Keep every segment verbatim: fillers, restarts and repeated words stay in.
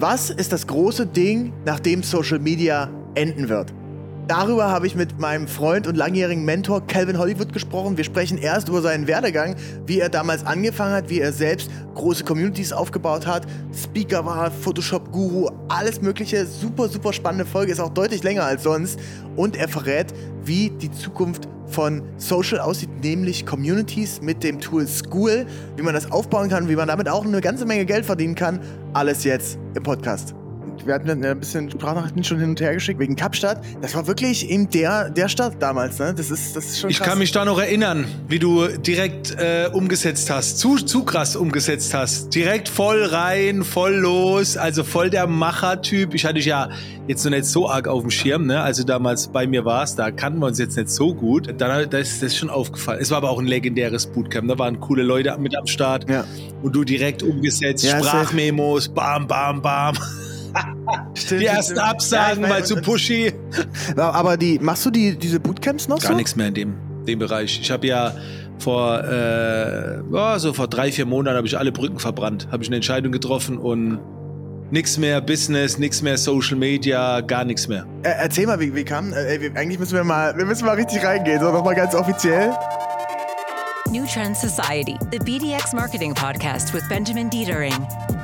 Was ist das große Ding, nachdem Social Media enden wird? Darüber habe ich mit meinem Freund und langjährigen Mentor Calvin Hollywood gesprochen. Wir sprechen erst über seinen Werdegang, wie er damals angefangen hat, wie er selbst große Communities aufgebaut hat, Speaker war, Photoshop-Guru, alles mögliche. Super, super spannende Folge, ist auch deutlich länger als sonst. Und er verrät, wie die Zukunft von Social aussieht, nämlich Communities mit dem Tool Skool, wie man das aufbauen kann, wie man damit auch eine ganze Menge Geld verdienen kann. Alles jetzt im Podcast. Wir hatten ein bisschen Sprachnachrichten schon hin und her geschickt wegen Kapstadt. Das war wirklich eben der, der Stadt damals, ne? Das ist, das ist schon krass. Ich kann mich da noch erinnern, wie du direkt äh, umgesetzt hast, zu, zu krass umgesetzt hast. Direkt voll rein, voll los, also voll der Macher-Typ. Ich hatte dich ja jetzt noch nicht so arg auf dem Schirm, ne? Als du damals bei mir warst, da kannten wir uns jetzt nicht so gut. Dann da ist das schon aufgefallen. Es war aber auch ein legendäres Bootcamp, da waren coole Leute mit am Start. Ja. Und du direkt umgesetzt, ja, Sprachmemos, bam, bam, bam. Stimmt, die ersten stimmt. Absagen, ja, weil zu pushy. Aber die, machst du die, diese Bootcamps noch Gar so? Gar nichts mehr in dem, dem Bereich. Ich habe ja vor, äh, oh, so vor drei, vier Monaten habe ich alle Brücken verbrannt. Habe ich eine Entscheidung getroffen und nichts mehr Business, nichts mehr Social Media, gar nichts mehr. Äh, erzähl mal, wie, wie kam, äh, eigentlich müssen wir mal, wir müssen mal richtig reingehen, so nochmal ganz offiziell. New Trend Society, the B D X Marketing Podcast with Benjamin Dietering.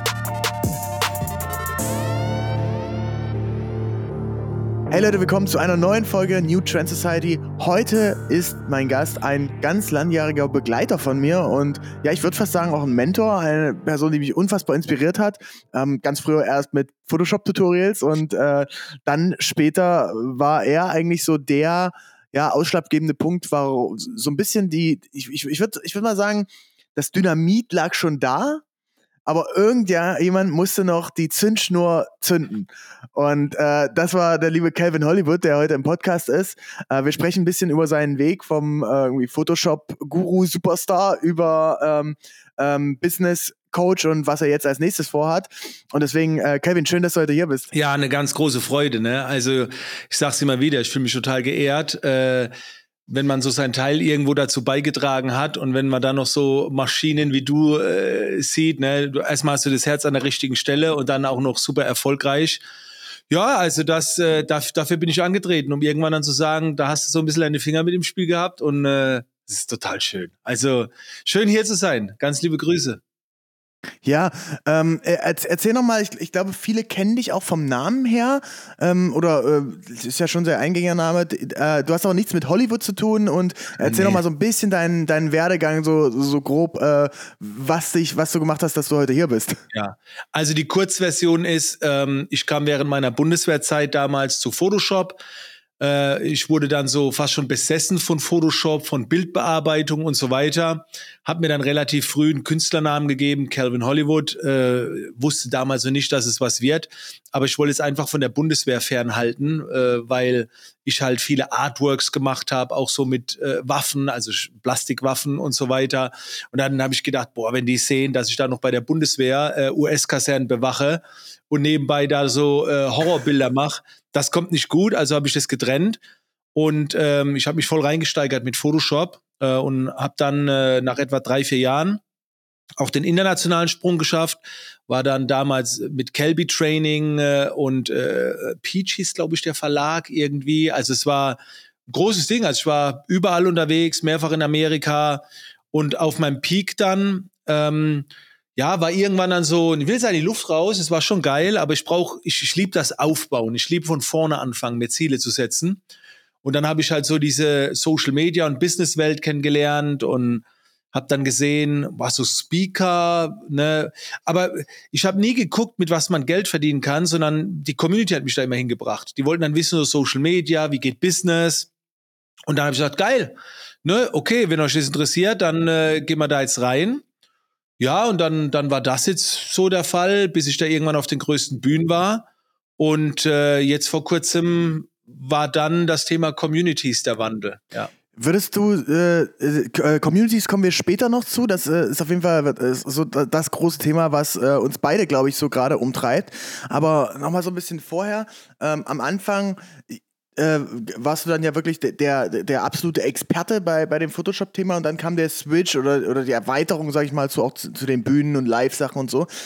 Hey Leute, willkommen zu einer neuen Folge New Trend Society. Heute ist mein Gast ein ganz langjähriger Begleiter von mir und ja, ich würde fast sagen auch ein Mentor, eine Person, die mich unfassbar inspiriert hat. Ähm, ganz früher erst mit Photoshop-Tutorials und äh, dann später war er eigentlich so der ja, ausschlaggebende Punkt, war so ein bisschen die, ich, ich, ich würde ich würd mal sagen, das Dynamit lag schon da, aber irgendjemand musste noch die Zündschnur zünden. Und äh, das war der liebe Calvin Hollywood, der heute im Podcast ist. Äh, wir sprechen ein bisschen über seinen Weg vom äh, irgendwie Photoshop-Guru-Superstar über ähm, ähm, Business-Coach und was er jetzt als nächstes vorhat. Und deswegen, äh, Calvin, schön, dass du heute hier bist. Ja, eine ganz große Freude, ne? Also ich sag's immer wieder, ich fühle mich total geehrt, äh, wenn man so seinen Teil irgendwo dazu beigetragen hat und wenn man dann noch so Maschinen wie du äh, sieht, ne, du, erstmal hast du das Herz an der richtigen Stelle und dann auch noch super erfolgreich. Ja, also das, äh, dafür, dafür bin ich angetreten, um irgendwann dann zu sagen, da hast du so ein bisschen deine Finger mit im Spiel gehabt und äh, das ist total schön. Also schön hier zu sein. Ganz liebe Grüße. Ja, ähm, erzähl nochmal, ich, ich glaube, viele kennen dich auch vom Namen her, ähm, oder äh, das ist ja schon ein sehr eingängiger Name, äh, du hast aber nichts mit Hollywood zu tun und erzähl nee. nochmal so ein bisschen deinen, deinen Werdegang, so, so grob, äh, was, dich, was du gemacht hast, dass du heute hier bist. Ja, also die Kurzversion ist, ähm, ich kam während meiner Bundeswehrzeit damals zu Photoshop. Ich wurde dann so fast schon besessen von Photoshop, von Bildbearbeitung und so weiter. Hab mir dann relativ früh einen Künstlernamen gegeben, Calvin Hollywood. Äh, wusste damals noch nicht, dass es was wird. Aber ich wollte es einfach von der Bundeswehr fernhalten, äh, weil ich halt viele Artworks gemacht habe, auch so mit äh, Waffen, also Plastikwaffen und so weiter. Und dann habe ich gedacht, boah, wenn die sehen, dass ich da noch bei der Bundeswehr äh, U S-Kasernen bewache und nebenbei da so äh, Horrorbilder mache, das kommt nicht gut, also habe ich das getrennt und ähm, ich habe mich voll reingesteigert mit Photoshop äh, und habe dann äh, nach etwa drei, vier Jahren auch den internationalen Sprung geschafft, war dann damals mit Kelby Training äh, und äh, Peaches, glaube ich, der Verlag irgendwie, also es war ein großes Ding, also ich war überall unterwegs, mehrfach in Amerika und auf meinem Peak dann ähm, ja, war irgendwann dann so, ich will jetzt in die Luft raus, es war schon geil, aber ich brauche, ich, ich liebe das Aufbauen, ich liebe von vorne anfangen, mir Ziele zu setzen. Und dann habe ich halt so diese Social Media und Businesswelt kennengelernt und habe dann gesehen, was so Speaker, ne, aber ich habe nie geguckt, mit was man Geld verdienen kann, sondern die Community hat mich da immer hingebracht. Die wollten dann wissen, so Social Media, wie geht Business? Und dann habe ich gesagt, geil, ne, okay, wenn euch das interessiert, dann äh, gehen wir da jetzt rein. Ja, und dann, dann war das jetzt so der Fall, bis ich da irgendwann auf den größten Bühnen war. Und äh, jetzt vor kurzem war dann das Thema Communities der Wandel. Ja. Würdest du, äh, äh, Communities kommen wir später noch zu, das äh, ist auf jeden Fall äh, so das große Thema, was äh, uns beide, glaube ich, so gerade umtreibt. Aber nochmal so ein bisschen vorher, ähm, am Anfang äh, warst du dann ja wirklich der, der, der absolute Experte bei, bei dem Photoshop-Thema und dann kam der Switch oder, oder die Erweiterung, sag ich mal, zu, auch zu, zu den Bühnen und Live-Sachen und so.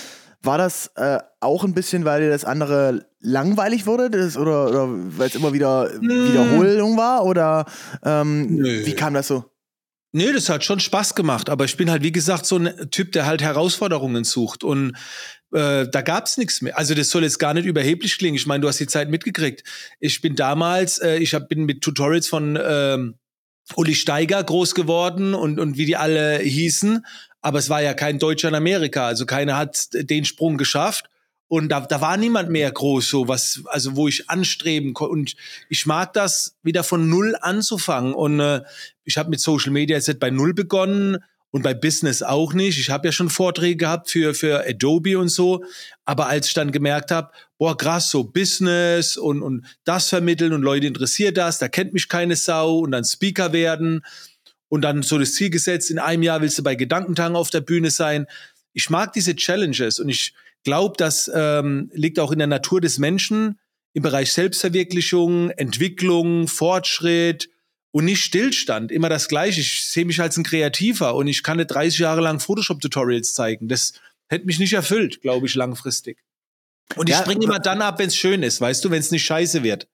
war das äh, auch ein bisschen, weil dir das andere langweilig wurde das, oder, oder weil es immer wieder hm. Wiederholung war? Oder ähm, wie kam das so? Nee, das hat schon Spaß gemacht, aber ich bin halt, wie gesagt, so ein Typ, der halt Herausforderungen sucht und äh, da gab's nichts mehr. Also das soll jetzt gar nicht überheblich klingen. Ich meine, du hast die Zeit mitgekriegt. Ich bin damals, äh, ich hab, bin mit Tutorials von ähm, Uli Steiger groß geworden und, und wie die alle hießen, aber es war ja kein Deutscher in Amerika, also keiner hat den Sprung geschafft. Und da, da war niemand mehr groß, so was, also wo ich anstreben konnte. Und ich mag das, wieder von Null anzufangen. Und äh, ich habe mit Social Media jetzt bei Null begonnen und bei Business auch nicht. Ich habe ja schon Vorträge gehabt für für Adobe und so. Aber als ich dann gemerkt habe, boah krass, so Business und und das vermitteln und Leute interessiert das, da kennt mich keine Sau und dann Speaker werden und dann so das Ziel gesetzt, in einem Jahr willst du bei Gedankentagen auf der Bühne sein. Ich mag diese Challenges und ich glaube, das ähm, liegt auch in der Natur des Menschen im Bereich Selbstverwirklichung, Entwicklung, Fortschritt und nicht Stillstand. Immer das Gleiche. Ich sehe mich als ein Kreativer und ich kann nicht dreißig Jahre lang Photoshop-Tutorials zeigen. Das hätte mich nicht erfüllt, glaube ich, langfristig. Und ich ja, springe immer dann ab, wenn es schön ist, weißt du, wenn es nicht scheiße wird.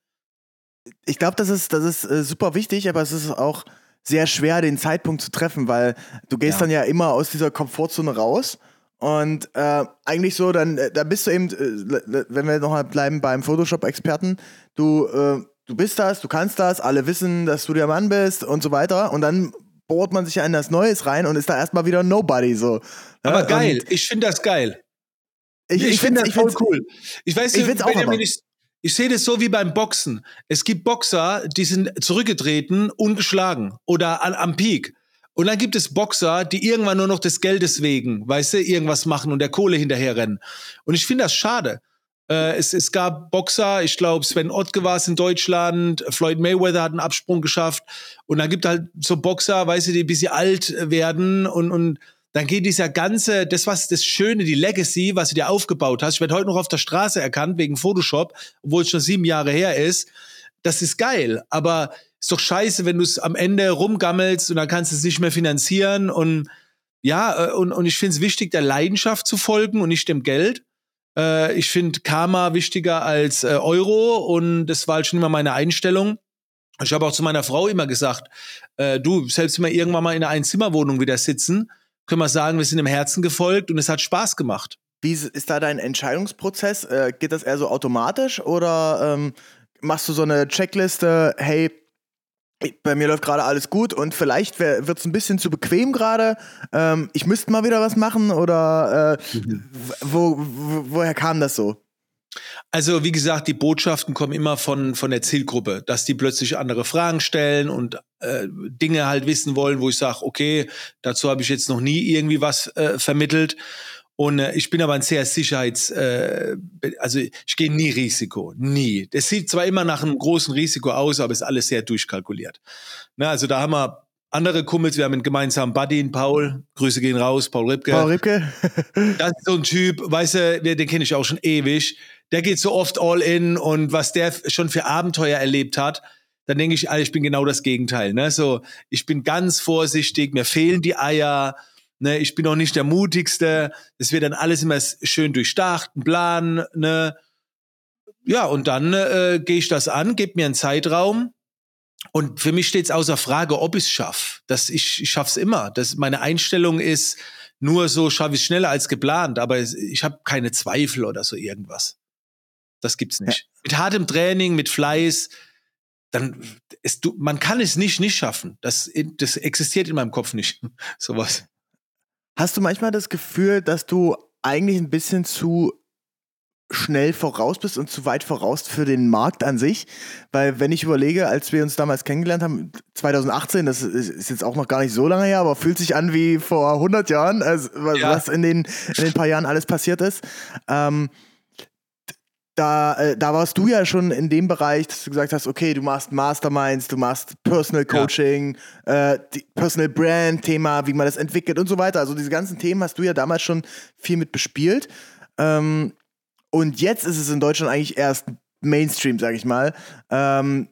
Ich glaube, das ist, das ist äh, super wichtig, aber es ist auch sehr schwer, den Zeitpunkt zu treffen, weil du gehst ja. dann ja immer aus dieser Komfortzone raus. Und äh, eigentlich so, dann äh, da bist du eben, äh, wenn wir noch mal bleiben beim Photoshop-Experten, du, äh, du bist das, du kannst das, alle wissen, dass du der Mann bist und so weiter. Und dann bohrt man sich ja in das Neues rein und ist da erstmal wieder Nobody. So. Aber ja, geil, ich finde das geil. Ich, ich, ich finde das voll cool. Ich weiß ich nicht, auch aber. ich, ich sehe das so wie beim Boxen. Es gibt Boxer, die sind zurückgetreten, ungeschlagen oder an, am Peak. Und dann gibt es Boxer, die irgendwann nur noch des Geldes wegen, weißt du, irgendwas machen und der Kohle hinterherrennen. Und ich finde das schade. Äh, es, es gab Boxer, ich glaube, Sven Ottke war es in Deutschland, Floyd Mayweather hat einen Absprung geschafft. Und dann gibt halt so Boxer, weißt du, die ein bisschen alt werden und, und dann geht dieser ganze, das was das Schöne, die Legacy, was du dir aufgebaut hast. Ich werde heute noch auf der Straße erkannt wegen Photoshop, obwohl es schon sieben Jahre her ist. Das ist geil, aber ist doch scheiße, wenn du es am Ende rumgammelst und dann kannst du es nicht mehr finanzieren und ja, und, und ich finde es wichtig, der Leidenschaft zu folgen und nicht dem Geld. Äh, ich finde Karma wichtiger als äh, Euro und das war halt schon immer meine Einstellung. Ich habe auch zu meiner Frau immer gesagt, äh, du, selbst wenn wir irgendwann mal in einer Einzimmerwohnung wieder sitzen, können wir sagen, wir sind im Herzen gefolgt und es hat Spaß gemacht. Wie ist da dein Entscheidungsprozess? Äh, geht das eher so automatisch oder ähm, machst du so eine Checkliste, hey, bei mir läuft gerade alles gut und vielleicht wird es ein bisschen zu bequem gerade. Ähm, ich müsste mal wieder was machen oder äh, mhm. wo, wo, woher kam das so? Also wie gesagt, die Botschaften kommen immer von von der Zielgruppe, dass die plötzlich andere Fragen stellen und äh, Dinge halt wissen wollen, wo ich sage, okay, dazu habe ich jetzt noch nie irgendwie was äh, vermittelt. Und äh, ich bin aber ein sehr Sicherheits, äh, also ich gehe nie Risiko, nie. Das sieht zwar immer nach einem großen Risiko aus, aber ist alles sehr durchkalkuliert. Na, also da haben wir andere Kumpels, wir haben einen gemeinsamen Buddy, in Paul, Grüße gehen raus, Paul Ripke. Paul Ripke. Das ist so ein Typ, weißt du, den kenne ich auch schon ewig. Der geht so oft all in und was der schon für Abenteuer erlebt hat, dann denke ich, ich bin genau das Gegenteil. Ne? So, ich bin ganz vorsichtig, mir fehlen die Eier. Ne, ich bin auch nicht der Mutigste. Es wird dann alles immer schön durchdacht, ein Plan. Ne? Ja, und dann äh, gehe ich das an, gebe mir einen Zeitraum. Und für mich steht es außer Frage, ob ich es schaffe. Ich, ich schaffe es immer. Das, meine Einstellung ist, nur so schaffe ich es schneller als geplant. Aber ich habe keine Zweifel oder so irgendwas. Das gibt's nicht. Ja. Mit hartem Training, mit Fleiß, dann ist, du, man kann es nicht nicht schaffen. Das, das existiert in meinem Kopf nicht. Sowas. Hast du manchmal das Gefühl, dass du eigentlich ein bisschen zu schnell voraus bist und zu weit voraus für den Markt an sich? Weil wenn ich überlege, als wir uns damals kennengelernt haben, zwanzig achtzehn, das ist jetzt auch noch gar nicht so lange her, aber fühlt sich an wie vor hundert Jahren, also was ja. in den, in den paar Jahren alles passiert ist. Ähm, Da, äh, da warst du ja schon in dem Bereich, dass du gesagt hast, okay, du machst Masterminds, du machst Personal Coaching, ja. äh, die Personal Brand Thema, wie man das entwickelt und so weiter. Also diese ganzen Themen hast du ja damals schon viel mit bespielt. Ähm, und jetzt ist es in Deutschland eigentlich erst Mainstream, sag ich mal. Ähm,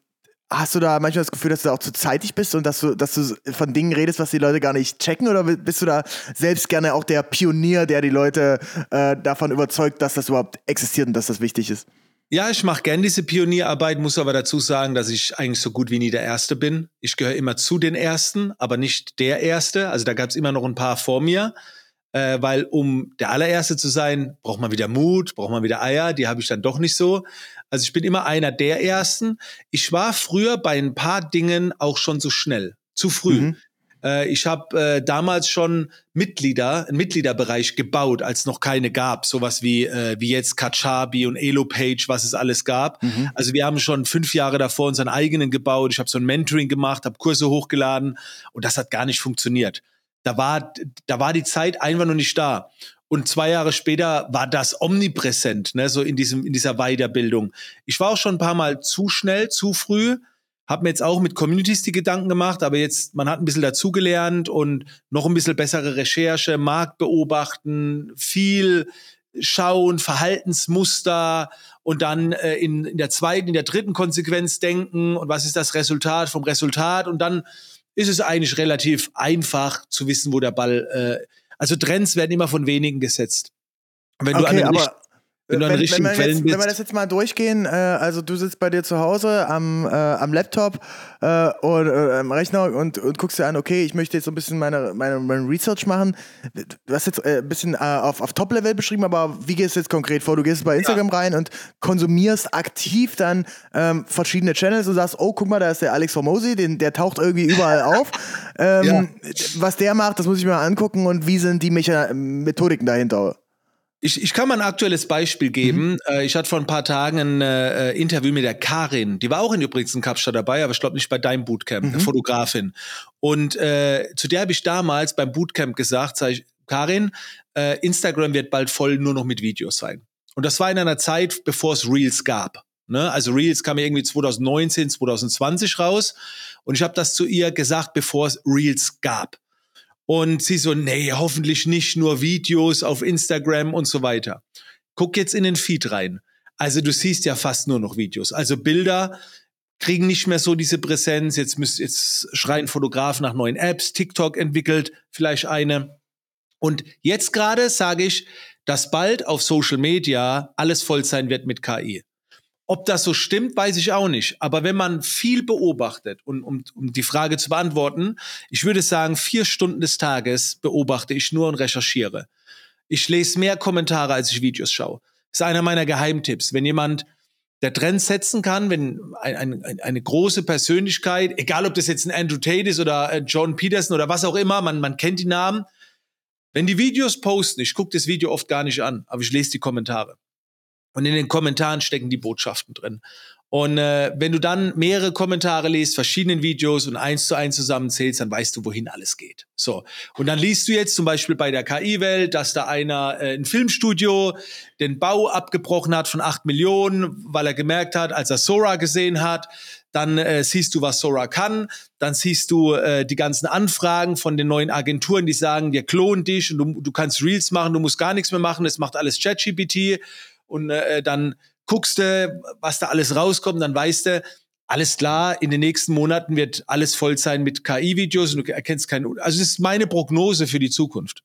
Hast du da manchmal das Gefühl, dass du auch zu zeitig bist und dass du, dass du von Dingen redest, was die Leute gar nicht checken? Oder bist du da selbst gerne auch der Pionier, der die Leute äh, davon überzeugt, dass das überhaupt existiert und dass das wichtig ist? Ja, ich mache gern diese Pionierarbeit, muss aber dazu sagen, dass ich eigentlich so gut wie nie der Erste bin. Ich gehöre immer zu den Ersten, aber nicht der Erste. Also da gab es immer noch ein paar vor mir. Äh, weil um der Allererste zu sein, braucht man wieder Mut, braucht man wieder Eier. Die habe ich dann doch nicht so. Also ich bin immer einer der Ersten. Ich war früher bei ein paar Dingen auch schon zu schnell, zu früh. Mhm. Äh, ich habe äh, damals schon Mitglieder, einen Mitgliederbereich gebaut, als noch keine gab. Sowas wie äh, wie jetzt Kajabi und Elopage, was es alles gab. Mhm. Also wir haben schon fünf Jahre davor unseren eigenen gebaut. Ich habe so ein Mentoring gemacht, habe Kurse hochgeladen und das hat gar nicht funktioniert. Da war, da war die Zeit einfach noch nicht da. Und zwei Jahre später war das omnipräsent, ne, so in diesem, in dieser Weiterbildung. Ich war auch schon ein paar Mal zu schnell, zu früh. Hab mir jetzt auch mit Communities die Gedanken gemacht, aber jetzt, man hat ein bisschen dazugelernt und noch ein bisschen bessere Recherche, Markt beobachten, viel schauen, Verhaltensmuster und dann äh, in, in der zweiten, in der dritten Konsequenz denken und was ist das Resultat vom Resultat und dann ist es eigentlich relativ einfach zu wissen, wo der Ball, äh, also Trends werden immer von wenigen gesetzt. Wenn okay, du an den aber richt- wenn, du an wenn, richtigen wenn, wir Quellen jetzt, bist. wenn wir das jetzt mal durchgehen, äh, also du sitzt bei dir zu Hause am, äh, am Laptop äh, oder äh, am Rechner und, und guckst dir an, okay, ich möchte jetzt so ein bisschen meine, meine, meine Research machen. Du hast jetzt äh, ein bisschen äh, auf, auf Top-Level beschrieben, aber wie gehst du jetzt konkret vor? Du gehst bei Instagram ja. rein und konsumierst aktiv dann ähm, verschiedene Channels und sagst, oh, guck mal, da ist der Alex Hormozi, den, der taucht irgendwie überall auf. Ähm, ja. Was der macht, das muss ich mir mal angucken und wie sind die Mecha- Methodiken dahinter? Ich, ich kann mal ein aktuelles Beispiel geben. Mhm. Äh, ich hatte vor ein paar Tagen ein äh, Interview mit der Karin. Die war auch in übrigens in Kapstadt dabei, aber ich glaube nicht bei deinem Bootcamp, mhm. eine Fotografin. Und äh, zu der habe ich damals beim Bootcamp gesagt, sag ich, Karin, äh, Instagram wird bald voll nur noch mit Videos sein. Und das war in einer Zeit, bevor es Reels gab. Ne? Also Reels kam irgendwie zwanzig neunzehn, zwanzig zwanzig raus. Und ich habe das zu ihr gesagt, bevor es Reels gab. Und sie so, nee, hoffentlich nicht nur Videos auf Instagram und so weiter. Guck jetzt in den Feed rein. Also du siehst ja fast nur noch Videos. Also Bilder kriegen nicht mehr so diese Präsenz. Jetzt, müsst, jetzt schreien Fotografen nach neuen Apps. TikTok entwickelt vielleicht eine. Und jetzt gerade sage ich, dass bald auf Social Media alles voll sein wird mit K I. Ob das so stimmt, weiß ich auch nicht. Aber wenn man viel beobachtet, und um, um die Frage zu beantworten, ich würde sagen, vier Stunden des Tages beobachte ich nur und recherchiere. Ich lese mehr Kommentare, als ich Videos schaue. Das ist einer meiner Geheimtipps. Wenn jemand der Trend setzen kann, wenn ein, ein, eine große Persönlichkeit, egal ob das jetzt ein Andrew Tate ist oder John Peterson oder was auch immer, man, man kennt die Namen. Wenn die Videos posten, ich gucke das Video oft gar nicht an, aber ich lese die Kommentare. Und in den Kommentaren stecken die Botschaften drin. Und äh, wenn du dann mehrere Kommentare liest, verschiedenen Videos und eins zu eins zusammenzählst, dann weißt du, wohin alles geht. So. Und dann liest du jetzt zum Beispiel bei der K I-Welt, dass da einer äh, ein Filmstudio den Bau abgebrochen hat von acht Millionen, weil er gemerkt hat, als er Sora gesehen hat, dann äh, siehst du, was Sora kann, dann siehst du äh, die ganzen Anfragen von den neuen Agenturen, die sagen, wir klonen dich und du, du kannst Reels machen, du musst gar nichts mehr machen, es macht alles ChatGPT. Und äh, dann guckst du, was da alles rauskommt, dann weißt du, alles klar, in den nächsten Monaten wird alles voll sein mit K I-Videos und du erkennst keinen. Also das ist meine Prognose für die Zukunft.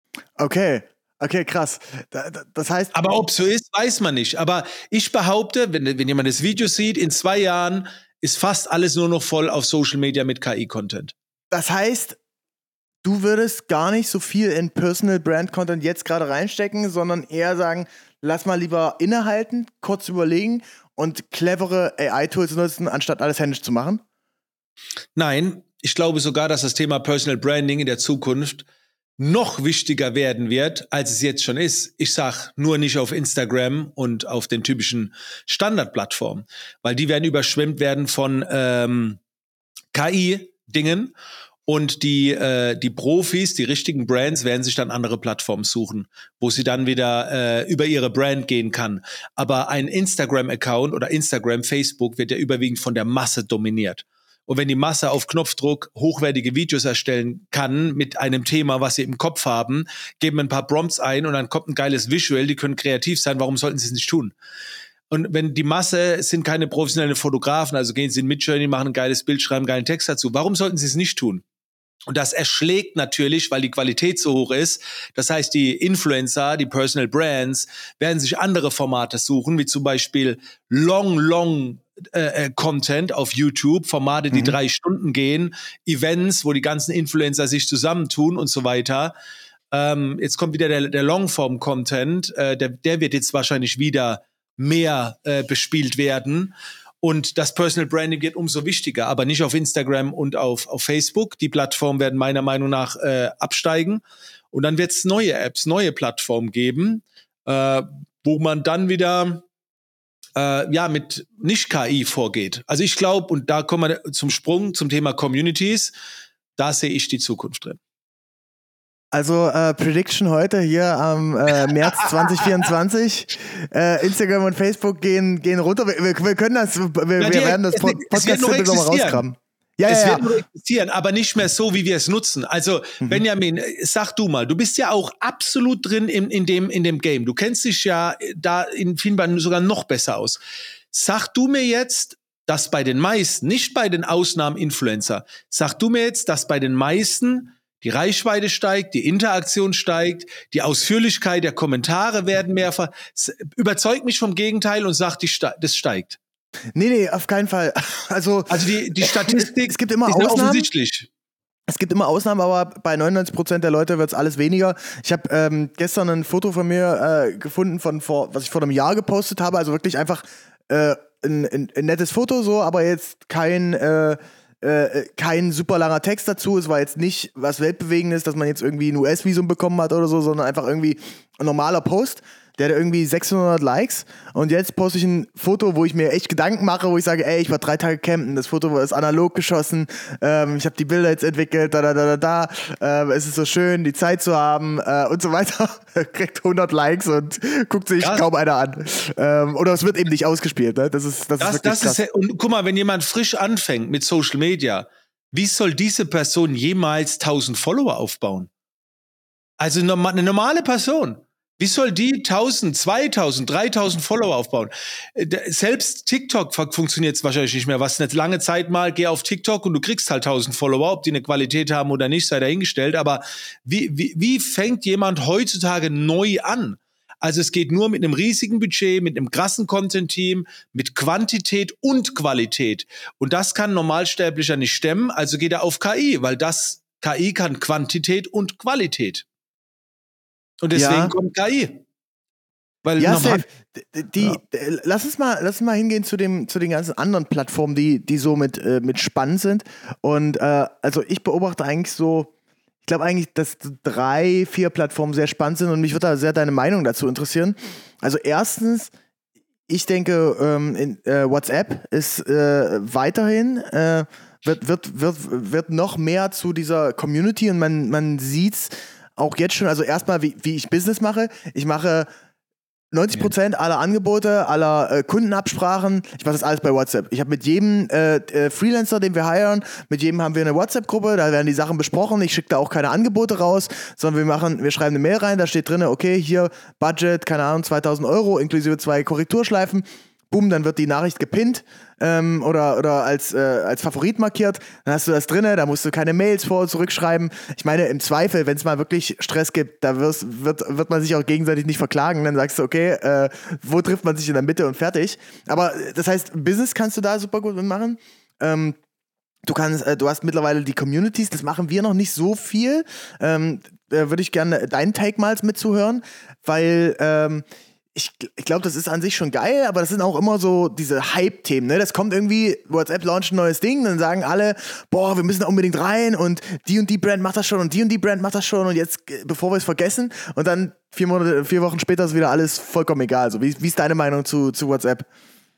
Okay, okay, krass. Da, da, das heißt. Aber ob es so ist, weiß man nicht. Aber ich behaupte, wenn, wenn jemand das Video sieht, in zwei Jahren ist fast alles nur noch voll auf Social Media mit K I-Content. Das heißt, du würdest gar nicht so viel in Personal Brand Content jetzt gerade reinstecken, sondern eher sagen, lass mal lieber innehalten, kurz überlegen und clevere A I-Tools nutzen, anstatt alles händisch zu machen? Nein, ich glaube sogar, dass das Thema Personal Branding in der Zukunft noch wichtiger werden wird, als es jetzt schon ist. Ich sag nur nicht auf Instagram und auf den typischen Standardplattformen, weil die werden überschwemmt werden von ähm, K I-Dingen. Und die äh, die Profis, die richtigen Brands werden sich dann andere Plattformen suchen, wo sie dann wieder äh, über ihre Brand gehen kann. Aber ein Instagram-Account oder Instagram, Facebook wird ja überwiegend von der Masse dominiert. Und wenn die Masse auf Knopfdruck hochwertige Videos erstellen kann mit einem Thema, was sie im Kopf haben, geben ein paar Prompts ein und dann kommt ein geiles Visual, die können kreativ sein, warum sollten sie es nicht tun? Und wenn die Masse sind keine professionellen Fotografen, also gehen sie in Midjourney, machen ein geiles Bild, schreiben einen geilen Text dazu. Warum sollten sie es nicht tun? Und das erschlägt natürlich, weil die Qualität so hoch ist. Das heißt, die Influencer, die Personal Brands, werden sich andere Formate suchen, wie zum Beispiel Long, Long äh, Content auf YouTube, Formate, die mhm. drei Stunden gehen, Events, wo die ganzen Influencer sich zusammentun und so weiter. Ähm, jetzt kommt wieder der, der Longform-Content, äh, der, der wird jetzt wahrscheinlich wieder mehr äh, bespielt werden. Und das Personal Branding wird umso wichtiger, aber nicht auf Instagram und auf, auf Facebook. Die Plattformen werden meiner Meinung nach äh, absteigen. Und dann wird es neue Apps, neue Plattformen geben, äh, wo man dann wieder äh, ja mit Nicht-K I vorgeht. Also ich glaube, und da kommen wir zum Sprung zum Thema Communities, da sehe ich die Zukunft drin. Also äh, Prediction heute hier am äh, März zwanzig vierundzwanzig. Äh, Instagram und Facebook gehen, gehen runter. Wir, wir können das, wir, ja, wir werden das Podcast nochmal rauskramen. Ja, es ja, wird ja. nur existieren, aber nicht mehr so, wie wir es nutzen. Also, mhm. Benjamin, sag du mal, du bist ja auch absolut drin in, in, dem, in dem Game. Du kennst dich ja da in vielen Beinen sogar noch besser aus. Sag du mir jetzt, dass bei den meisten, nicht bei den Ausnahmen Influencer, sag du mir jetzt, dass bei den meisten die Reichweite steigt, die Interaktion steigt, die Ausführlichkeit der Kommentare werden mehr ver... Überzeug mich vom Gegenteil und sag, die Ste- das steigt. Nee, nee, auf keinen Fall. Also, also die, die Statistik es gibt immer ist Ausnahmen. offensichtlich. Es gibt immer Ausnahmen, aber bei neunundneunzig Prozent der Leute wird es alles weniger. Ich habe ähm, gestern ein Foto von mir äh, gefunden, von vor, was ich vor einem Jahr gepostet habe. Also wirklich einfach äh, ein, ein, ein nettes Foto, so, aber jetzt kein... Äh, Äh, kein super langer Text dazu. Es war jetzt nicht was Weltbewegendes, dass man jetzt irgendwie ein U S-Visum bekommen hat oder so, sondern einfach irgendwie ein normaler Post. Der hat irgendwie sechshundert Likes und jetzt poste ich ein Foto, wo ich mir echt Gedanken mache, wo ich sage, ey, ich war drei Tage campen, das Foto ist analog geschossen, ähm, ich habe die Bilder jetzt entwickelt, da, da, da, da, da, äh, es ist so schön, die Zeit zu haben äh, und so weiter. Kriegt hundert Likes und guckt sich das kaum einer an. Ähm, oder es wird eben nicht ausgespielt, ne? Das ist, das, das ist wirklich das krass. Ist, und guck mal, wenn jemand frisch anfängt mit Social Media, wie soll diese Person jemals tausend Follower aufbauen? Also eine normale Person. Wie soll die tausend, zweitausend, dreitausend Follower aufbauen? Selbst TikTok funktioniert wahrscheinlich nicht mehr. Was eine lange Zeit mal, geh auf TikTok und du kriegst halt tausend Follower. Ob die eine Qualität haben oder nicht, sei dahingestellt. Aber wie, wie, wie fängt jemand heutzutage neu an? Also es geht nur mit einem riesigen Budget, mit einem krassen Content-Team, mit Quantität und Qualität. Und das kann ein Normalsterblicher nicht stemmen. Also geht er auf K I, weil das K I kann Quantität und Qualität. Und deswegen ja. kommt K I. Weil ja, safe. Die, ja. Lass uns mal, lass uns mal hingehen zu dem, zu den ganzen anderen Plattformen, die, die so mit, äh, mit spannend sind. Und äh, also ich beobachte eigentlich so, ich glaube eigentlich, dass drei, vier Plattformen sehr spannend sind und mich würde da sehr deine Meinung dazu interessieren. Also erstens, ich denke, ähm, in, äh, WhatsApp ist äh, weiterhin äh, wird, wird, wird, wird noch mehr zu dieser Community und man, man sieht's auch jetzt schon, also erstmal, wie, wie ich Business mache. Ich mache neunzig Prozent aller Angebote, aller äh, Kundenabsprachen, ich mache das alles bei WhatsApp. Ich habe mit jedem äh, äh, Freelancer, den wir hiren, mit jedem haben wir eine WhatsApp-Gruppe, da werden die Sachen besprochen. Ich schicke da auch keine Angebote raus, sondern wir machen, wir schreiben eine Mail rein, da steht drin, okay, hier Budget, keine Ahnung, zweitausend Euro, inklusive zwei Korrekturschleifen. Boom, dann wird die Nachricht gepinnt ähm, oder, oder als, äh, als Favorit markiert. Dann hast du das drinne, da musst du keine Mails vor- und zurückschreiben. Ich meine, im Zweifel, wenn es mal wirklich Stress gibt, da wirst, wird, wird man sich auch gegenseitig nicht verklagen. Dann sagst du, okay, äh, wo trifft man sich in der Mitte und fertig. Aber das heißt, Business kannst du da super gut mitmachen. Ähm, Du kannst, äh, du hast mittlerweile die Communities, das machen wir noch nicht so viel. Ähm, da würde ich gerne deinen Take mal mitzuhören, weil ähm, ich, ich glaube, das ist an sich schon geil, aber das sind auch immer so diese Hype-Themen, ne? Das kommt irgendwie, WhatsApp launcht ein neues Ding, dann sagen alle, boah, wir müssen da unbedingt rein und die und die Brand macht das schon und die und die Brand macht das schon und jetzt, bevor wir es vergessen und dann vier Monate, vier Wochen später ist wieder alles vollkommen egal. So, wie, wie ist deine Meinung zu, zu WhatsApp?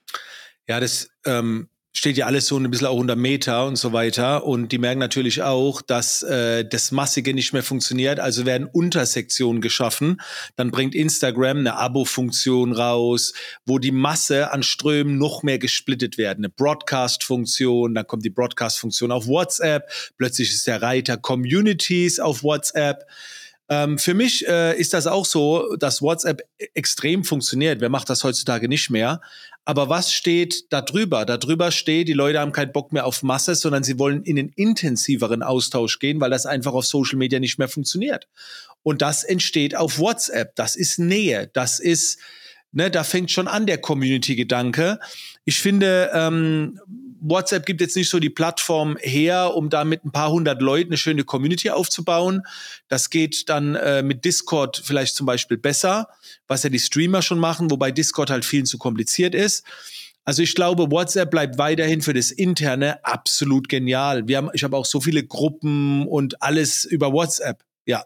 Ja, das ähm steht ja alles so ein bisschen auch unter Meta und so weiter. Und die merken natürlich auch, dass äh, das Massige nicht mehr funktioniert. Also werden Untersektionen geschaffen. Dann bringt Instagram eine Abo-Funktion raus, wo die Masse an Strömen noch mehr gesplittet werden. Eine Broadcast-Funktion, dann kommt die Broadcast-Funktion auf WhatsApp. Plötzlich ist der Reiter Communities auf WhatsApp. Ähm, für mich äh, ist das auch so, dass WhatsApp extrem funktioniert. Wer macht das heutzutage nicht mehr? Aber was steht da drüber? Da drüber steht, die Leute haben keinen Bock mehr auf Masse, sondern sie wollen in den intensiveren Austausch gehen, weil das einfach auf Social Media nicht mehr funktioniert. Und das entsteht auf WhatsApp. Das ist Nähe. Das ist, ne, da fängt schon an der Community-Gedanke. Ich finde, ähm, WhatsApp gibt jetzt nicht so die Plattform her, um da mit ein paar hundert Leuten eine schöne Community aufzubauen. Das geht dann äh, mit Discord vielleicht zum Beispiel besser, was ja die Streamer schon machen, wobei Discord halt vielen zu kompliziert ist. Also ich glaube, WhatsApp bleibt weiterhin für das Interne absolut genial. Wir haben, ich habe auch so viele Gruppen und alles über WhatsApp. Ja.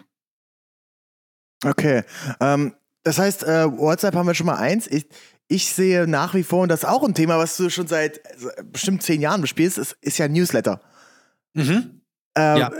Okay. Ähm, das heißt, äh, WhatsApp haben wir schon mal eins. Ich Ich sehe nach wie vor, und das ist auch ein Thema, was du schon seit bestimmt zehn Jahren bespielst, ist, ist ja Newsletter. Mhm. Ähm, Ja.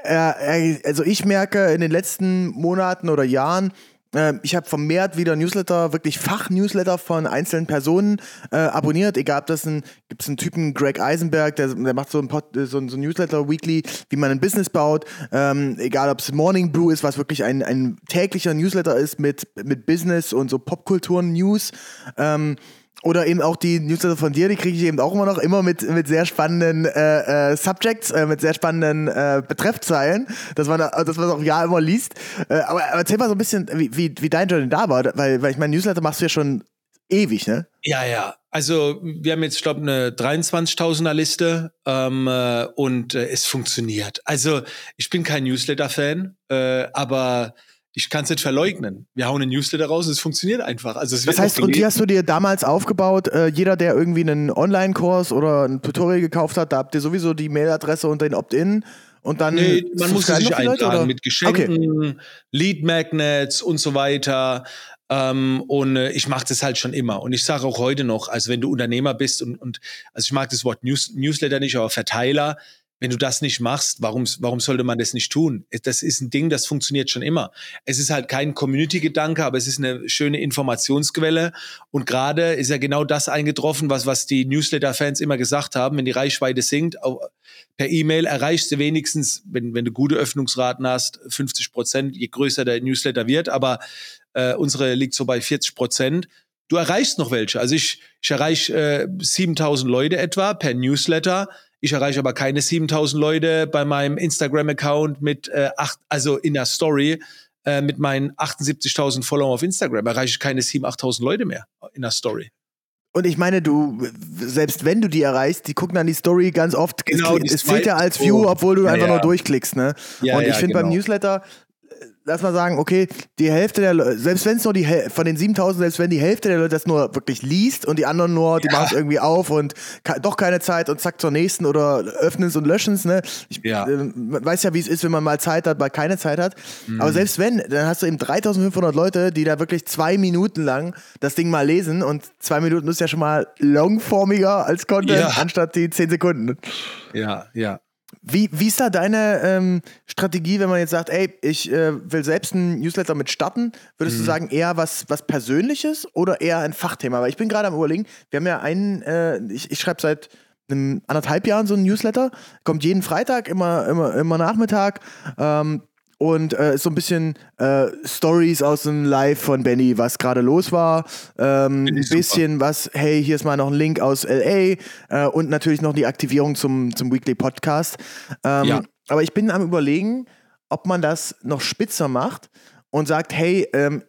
äh, äh, also ich merke in den letzten Monaten oder Jahren, äh, ich habe vermehrt wieder Newsletter, wirklich Fach-Newsletter von einzelnen Personen äh, abonniert. Egal, ob das ein, gibt's einen Typen, Greg Eisenberg, der, der macht so ein, Pod, so ein so ein Newsletter weekly, wie man ein Business baut. Ähm, egal, ob es Morning Brew ist, was wirklich ein, ein täglicher Newsletter ist mit, mit Business und so Popkulturen-News. Ähm, Oder eben auch die Newsletter von dir, die kriege ich eben auch immer noch, immer mit, mit sehr spannenden äh, äh, Subjects, äh, mit sehr spannenden äh, Betreffzeilen, dass man, dass man auch ja immer liest. Äh, aber, aber erzähl mal so ein bisschen, wie, wie, wie dein Journey da war, weil, weil ich meine, Newsletter machst du ja schon ewig, ne? Ja, ja. Also wir haben jetzt, ich glaube, eine dreiundzwanzigtausender Liste ähm, äh, und äh, es funktioniert. Also ich bin kein Newsletter-Fan, äh, aber ich kann es nicht verleugnen. Wir hauen einen Newsletter raus und es funktioniert einfach. Also es wird Das heißt, noch und die hast du dir damals aufgebaut, äh, jeder, der irgendwie einen Online-Kurs oder ein Tutorial gekauft hat, da habt ihr sowieso die Mailadresse und den Opt-in und dann... Nee, man muss sich Leute, eintragen oder? mit Geschenken, Okay. Lead Magnets und so weiter. Ähm, und äh, ich mache das halt schon immer. Und ich sage auch heute noch, also wenn du Unternehmer bist und, und also ich mag das Wort News, Newsletter nicht, aber Verteiler, wenn du das nicht machst, warum, warum sollte man das nicht tun? Das ist ein Ding, das funktioniert schon immer. Es ist halt kein Community-Gedanke, aber es ist eine schöne Informationsquelle. Und gerade ist ja genau das eingetroffen, was, was die Newsletter-Fans immer gesagt haben, wenn die Reichweite sinkt, auch per E-Mail erreichst du wenigstens, wenn, wenn du gute Öffnungsraten hast, fünfzig Prozent, je größer der Newsletter wird, aber äh, unsere liegt so bei vierzig Prozent. Du erreichst noch welche. Also ich, ich erreiche äh, siebentausend Leute etwa per Newsletter. Ich erreiche aber keine siebentausend Leute bei meinem Instagram-Account mit äh, acht, also in der Story äh, mit meinen achtundsiebzigtausend Followern auf Instagram erreiche ich keine siebentausend, achttausend Leute mehr in der Story. Und ich meine, du, selbst wenn du die erreichst, die gucken dann die Story ganz oft, Genau, es, es fehlt ja als View, obwohl du ja, einfach ja. nur durchklickst, ne? Ja, und ich ja, finde genau. beim Newsletter, lass mal sagen, okay, die Hälfte der Leute, selbst wenn es nur die Häl- von den siebentausend, selbst wenn die Hälfte der Leute das nur wirklich liest und die anderen nur, die Ja. machen es irgendwie auf und ka- doch keine Zeit und zack zur nächsten oder öffnen es und löschen es, ne? Ich Ja. äh, man weiß ja, wie es ist, wenn man mal Zeit hat, mal keine Zeit hat. Mhm. Aber selbst wenn, dann hast du eben dreitausendfünfhundert Leute, die da wirklich zwei Minuten lang das Ding mal lesen und zwei Minuten ist ja schon mal longformiger als Content, Ja. anstatt die zehn Sekunden. Ja, ja. Wie, wie ist da deine ähm, Strategie, wenn man jetzt sagt, ey, ich äh, will selbst einen Newsletter mit starten? Würdest Mhm. du sagen, eher was, was Persönliches oder eher ein Fachthema? Weil ich bin gerade am Überlegen, wir haben ja einen, äh, ich, ich schreibe seit einem anderthalb Jahren so einen Newsletter, kommt jeden Freitag, immer, immer, immer Nachmittag ähm, und äh, ist so ein bisschen äh, Stories aus dem Live von Benny, was gerade los war. Ähm, ein ich super. bisschen was, hey, hier ist mal noch ein Link aus L A äh, und natürlich noch die Aktivierung zum, zum Weekly Podcast. Ähm, Ja. Aber ich bin am Überlegen, ob man das noch spitzer macht und sagt, hey, ähm,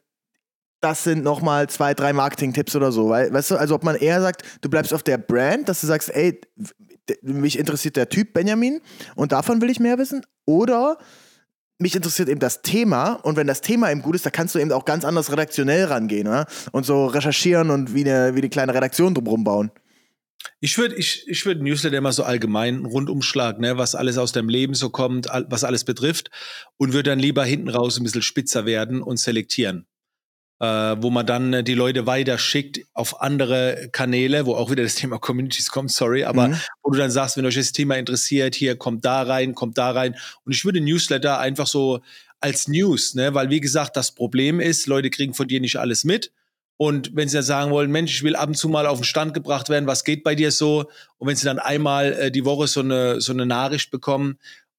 das sind nochmal zwei, drei Marketing-Tipps oder so. Weil, weißt du, also ob man eher sagt, du bleibst auf der Brand, dass du sagst, ey, d- mich interessiert der Typ Benjamin und davon will ich mehr wissen. Oder mich interessiert eben das Thema und wenn das Thema eben gut ist, da kannst du eben auch ganz anders redaktionell rangehen, ne? Und so recherchieren und wie eine, wie eine kleine Redaktion drumherum bauen. Ich würde ich, ich würd Newsletter immer so allgemein, einen Rundumschlag, ne, was alles aus deinem Leben so kommt, all, was alles betrifft und würde dann lieber hinten raus ein bisschen spitzer werden und selektieren. Äh, wo man dann äh, die Leute weiter schickt auf andere Kanäle, wo auch wieder das Thema Communities kommt, sorry, aber Mhm. wo du dann sagst, wenn euch das Thema interessiert, hier kommt da rein, kommt da rein. Und ich würde Newsletter einfach so als News, ne, weil wie gesagt, das Problem ist, Leute kriegen von dir nicht alles mit. Und wenn sie dann sagen wollen, Mensch, ich will ab und zu mal auf den Stand gebracht werden, was geht bei dir so? Und wenn sie dann einmal äh, die Woche so eine, so eine Nachricht bekommen,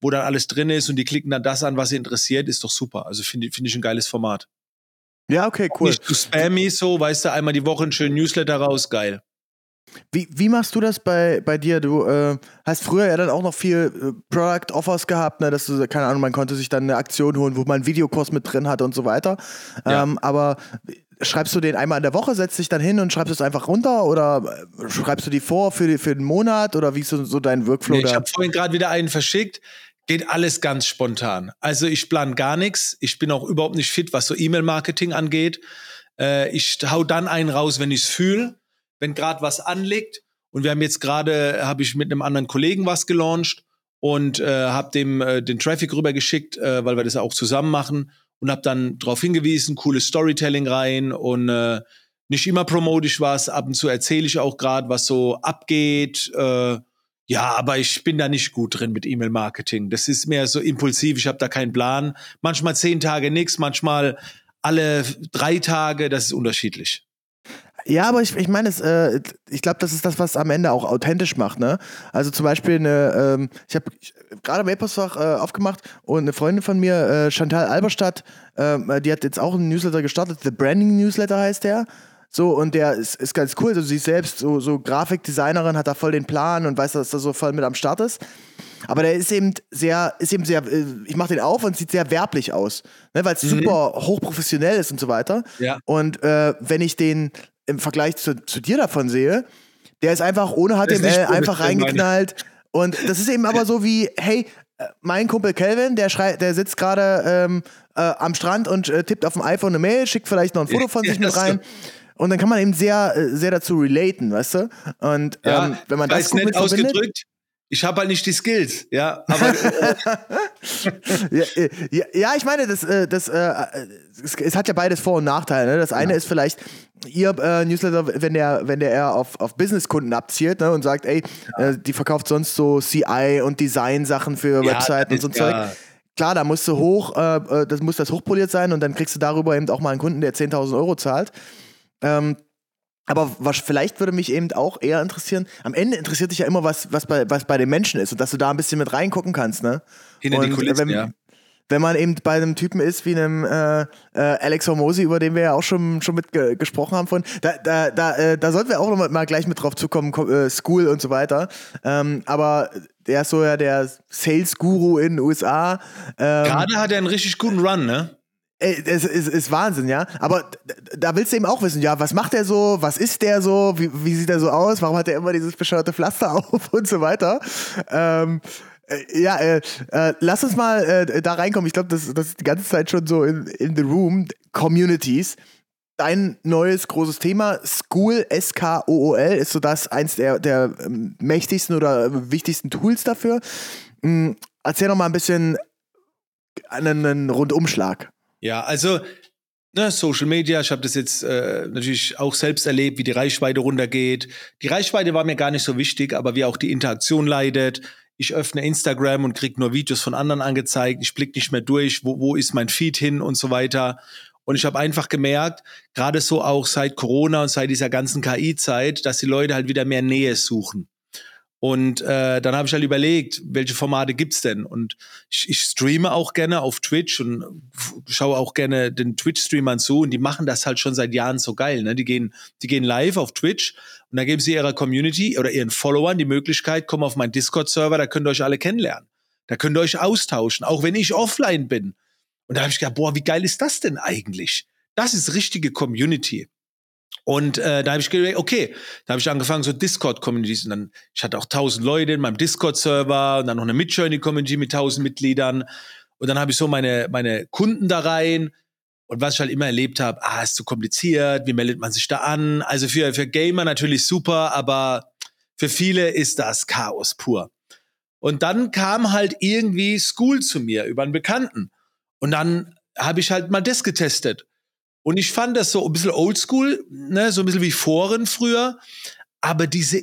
wo dann alles drin ist und die klicken dann das an, was sie interessiert, ist doch super. Also finde find ich ein geiles Format. Ja, okay, cool. Nicht zu spammy so, weißt du, einmal die Woche einen schönen Newsletter raus, geil. Wie, wie machst du das bei, bei dir? Du äh, hast früher ja dann auch noch viel äh, Product Offers gehabt, ne, dass du, keine Ahnung, man konnte sich dann eine Aktion holen, wo man einen Videokurs mit drin hatte und so weiter. Ja. Ähm, aber schreibst du den einmal in der Woche, setzt dich dann hin und schreibst es einfach runter oder schreibst du die vor für, die, für den Monat oder wie ist so, so dein Workflow Nee, da? ich habe vorhin gerade wieder einen verschickt. Geht alles ganz spontan. Also ich plane gar nichts. Ich bin auch überhaupt nicht fit, was so E-Mail-Marketing angeht. Äh, ich hau dann einen raus, wenn ich es fühle, wenn gerade was anliegt. Und wir haben jetzt gerade, habe ich mit einem anderen Kollegen was gelauncht und äh, habe dem äh, den Traffic rübergeschickt, äh, weil wir das auch zusammen machen und habe dann darauf hingewiesen, cooles Storytelling rein und äh, nicht immer promote ich was, ab und zu erzähle ich auch gerade, was so abgeht. Äh, ja, aber ich bin da nicht gut drin mit E-Mail-Marketing. Das ist mehr so impulsiv, ich habe da keinen Plan. Manchmal zehn Tage nix, manchmal alle drei Tage, das ist unterschiedlich. Ja, aber ich, ich meine, äh, ich glaube, das ist das, was am Ende auch authentisch macht, ne? Also zum Beispiel eine, ähm, ich habe gerade Mailpostfach äh, aufgemacht und eine Freundin von mir, äh, Chantal Alberstadt, äh, die hat jetzt auch einen Newsletter gestartet, The Branding Newsletter heißt der. So, und der ist, ist ganz cool. Also sie ist selbst so, so Grafikdesignerin, hat da voll den Plan und weiß, dass da so voll mit am Start ist. Aber der ist eben sehr, ist eben sehr, ich mach den auf und sieht sehr werblich aus, ne, weil es mhm. super hochprofessionell ist und so weiter. Ja. Und äh, wenn ich den im Vergleich zu, zu dir davon sehe, der ist einfach ohne H T M L einfach reingeknallt. Und das ist eben aber so wie, hey, mein Kumpel Kelvin, der schreit, der sitzt gerade ähm, äh, am Strand und äh, tippt auf dem iPhone eine Mail, schickt vielleicht noch ein Foto von sich mit rein. Und dann kann man eben sehr, sehr dazu relaten, weißt du? Und ja, ähm, wenn man das gut nett mit verbindet, ausgedrückt. Ich habe halt nicht die Skills, ja. Aber ja, ja, ja, ich meine, das, das, äh, es, es hat ja beides Vor- und Nachteile. Ne? Das eine ja. ist vielleicht ihr äh, Newsletter, wenn der, wenn der eher auf, auf Businesskunden abzielt, ne, und sagt, ey, ja. äh, die verkauft sonst so C I und Design-Sachen für ja, Webseiten und so ein Zeug. Ja. Klar, da musst du hoch, äh, das muss das hochpoliert sein und dann kriegst du darüber eben auch mal einen Kunden, der zehntausend Euro zahlt. Ähm, Aber was, vielleicht würde mich eben auch eher interessieren, am Ende interessiert dich ja immer, was, was, bei, was bei den Menschen ist und dass du da ein bisschen mit reingucken kannst, ne? Hinter die Kulissen, wenn, ja. Wenn man eben bei einem Typen ist wie einem äh, äh, Alex Hormozi, über den wir ja auch schon, schon mit ge- gesprochen haben, von, da, da, da, äh, da sollten wir auch noch mal, mal gleich mit drauf zukommen, äh, School und so weiter. Ähm, aber der ist so ja der Sales-Guru in den U S A. Ähm, Gerade hat er einen richtig guten Run, ne? Es ist, ist Wahnsinn, ja. Aber da willst du eben auch wissen, ja, was macht der so, was ist der so, wie, wie sieht er so aus, warum hat er immer dieses bescheuerte Pflaster auf und so weiter. Ähm, äh, ja, äh, äh, lass uns mal äh, da reinkommen. Ich glaube, das, das ist die ganze Zeit schon so in, in the room. Communities. Dein neues großes Thema, Skool, S K O O L, ist so das eins der, der mächtigsten oder wichtigsten Tools dafür. Mhm. Erzähl noch mal ein bisschen einen, einen Rundumschlag. Ja, also ne, Social Media, ich habe das jetzt äh, natürlich auch selbst erlebt, wie die Reichweite runtergeht. Die Reichweite war mir gar nicht so wichtig, aber wie auch die Interaktion leidet. Ich öffne Instagram und kriege nur Videos von anderen angezeigt. Ich blicke nicht mehr durch, wo, wo ist mein Feed hin und so weiter. Und ich habe einfach gemerkt, gerade so auch seit Corona und seit dieser ganzen K I-Zeit, dass die Leute halt wieder mehr Nähe suchen. Und äh, dann habe ich halt überlegt, welche Formate gibt's denn? Und ich, ich streame auch gerne auf Twitch und schaue auch gerne den Twitch-Streamern zu. Und die machen das halt schon seit Jahren so geil. Ne? Die gehen, die gehen live auf Twitch und da geben sie ihrer Community oder ihren Followern die Möglichkeit, komm auf meinen Discord-Server, da könnt ihr euch alle kennenlernen. Da könnt ihr euch austauschen, auch wenn ich offline bin. Und da habe ich gedacht, boah, wie geil ist das denn eigentlich? Das ist richtige Community. Und äh, da habe ich gedacht, okay, da habe ich angefangen, so Discord-Communities. Und dann, ich hatte auch tausend Leute in meinem Discord-Server und dann noch eine Midjourney-Community mit tausend Mitgliedern. Und dann habe ich so meine meine Kunden da rein. Und was ich halt immer erlebt habe, ah, ist zu kompliziert, wie meldet man sich da an? Also für für Gamer natürlich super, aber für viele ist das Chaos pur. Und dann kam halt irgendwie Skool zu mir über einen Bekannten. Und dann habe ich halt mal das getestet. Und ich fand das so ein bisschen oldschool, ne, so ein bisschen wie Foren früher. Aber diese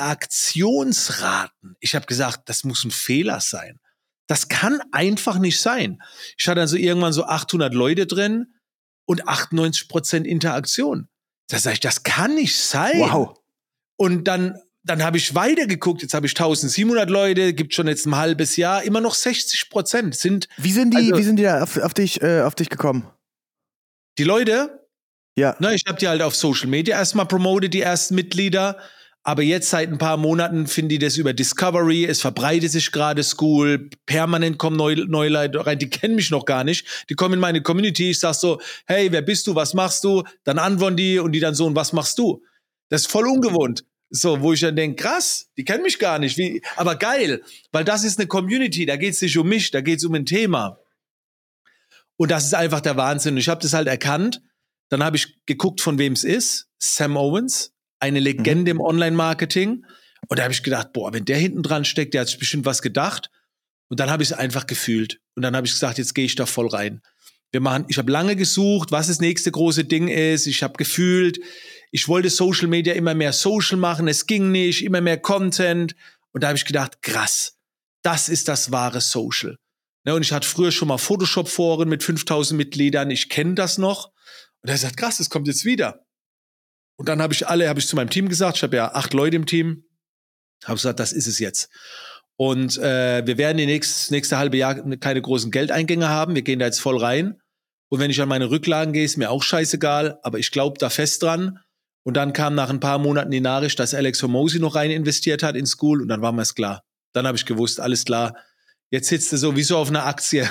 Interaktionsraten, ich habe gesagt, das muss ein Fehler sein. Das kann einfach nicht sein. Ich hatte also irgendwann so achthundert Leute drin und achtundneunzig Prozent Interaktion. Da sage ich, das kann nicht sein. Wow. Und dann dann habe ich weitergeguckt, jetzt habe ich eintausendsiebenhundert Leute, gibt schon jetzt ein halbes Jahr, immer noch sechzig Prozent sind. Wie sind die, also, wie sind die da auf, auf, dich, äh, auf dich gekommen? Die Leute? Ja. Na, ich habe die halt auf Social Media erstmal promotet, die ersten Mitglieder. Aber jetzt seit ein paar Monaten finden die das über Discovery. Es verbreitet sich gerade School. Permanent kommen neue, neue Leute rein. Die kennen mich noch gar nicht. Die kommen in meine Community. Ich sag so, hey, wer bist du? Was machst du? Dann antworten die und die dann so, und was machst du? Das ist voll ungewohnt. So, wo ich dann denke, krass, die kennen mich gar nicht. Wie, aber geil, weil das ist eine Community. Da geht's nicht um mich, da geht's um ein Thema. Und das ist einfach der Wahnsinn. Und ich habe das halt erkannt. Dann habe ich geguckt, von wem es ist. Sam Owens. Eine Legende mhm. im Online-Marketing. Und da habe ich gedacht, boah, wenn der hinten dran steckt, der hat sich bestimmt was gedacht. Und dann habe ich es einfach gefühlt. Und dann habe ich gesagt, jetzt gehe ich da voll rein. Wir machen, ich habe lange gesucht, was das nächste große Ding ist. Ich habe gefühlt, ich wollte Social Media immer mehr Social machen. Es ging nicht, immer mehr Content. Und da habe ich gedacht, krass, das ist das wahre Social. Ja, und ich hatte früher schon mal Photoshop-Foren mit fünftausend Mitgliedern. Ich kenne das noch. Und er sagt, krass, das kommt jetzt wieder. Und dann habe ich alle, habe ich zu meinem Team gesagt, ich habe ja acht Leute im Team, habe gesagt, das ist es jetzt. Und äh, wir werden die nächste, nächste halbe Jahr keine großen Geldeingänge haben, wir gehen da jetzt voll rein. Und wenn ich an meine Rücklagen gehe, ist mir auch scheißegal, aber ich glaube da fest dran. Und dann kam nach ein paar Monaten die Nachricht, dass Alex Hormozi noch rein investiert hat in School und dann war mir es klar. Dann habe ich gewusst, alles klar, jetzt sitzt du sowieso auf einer Aktie.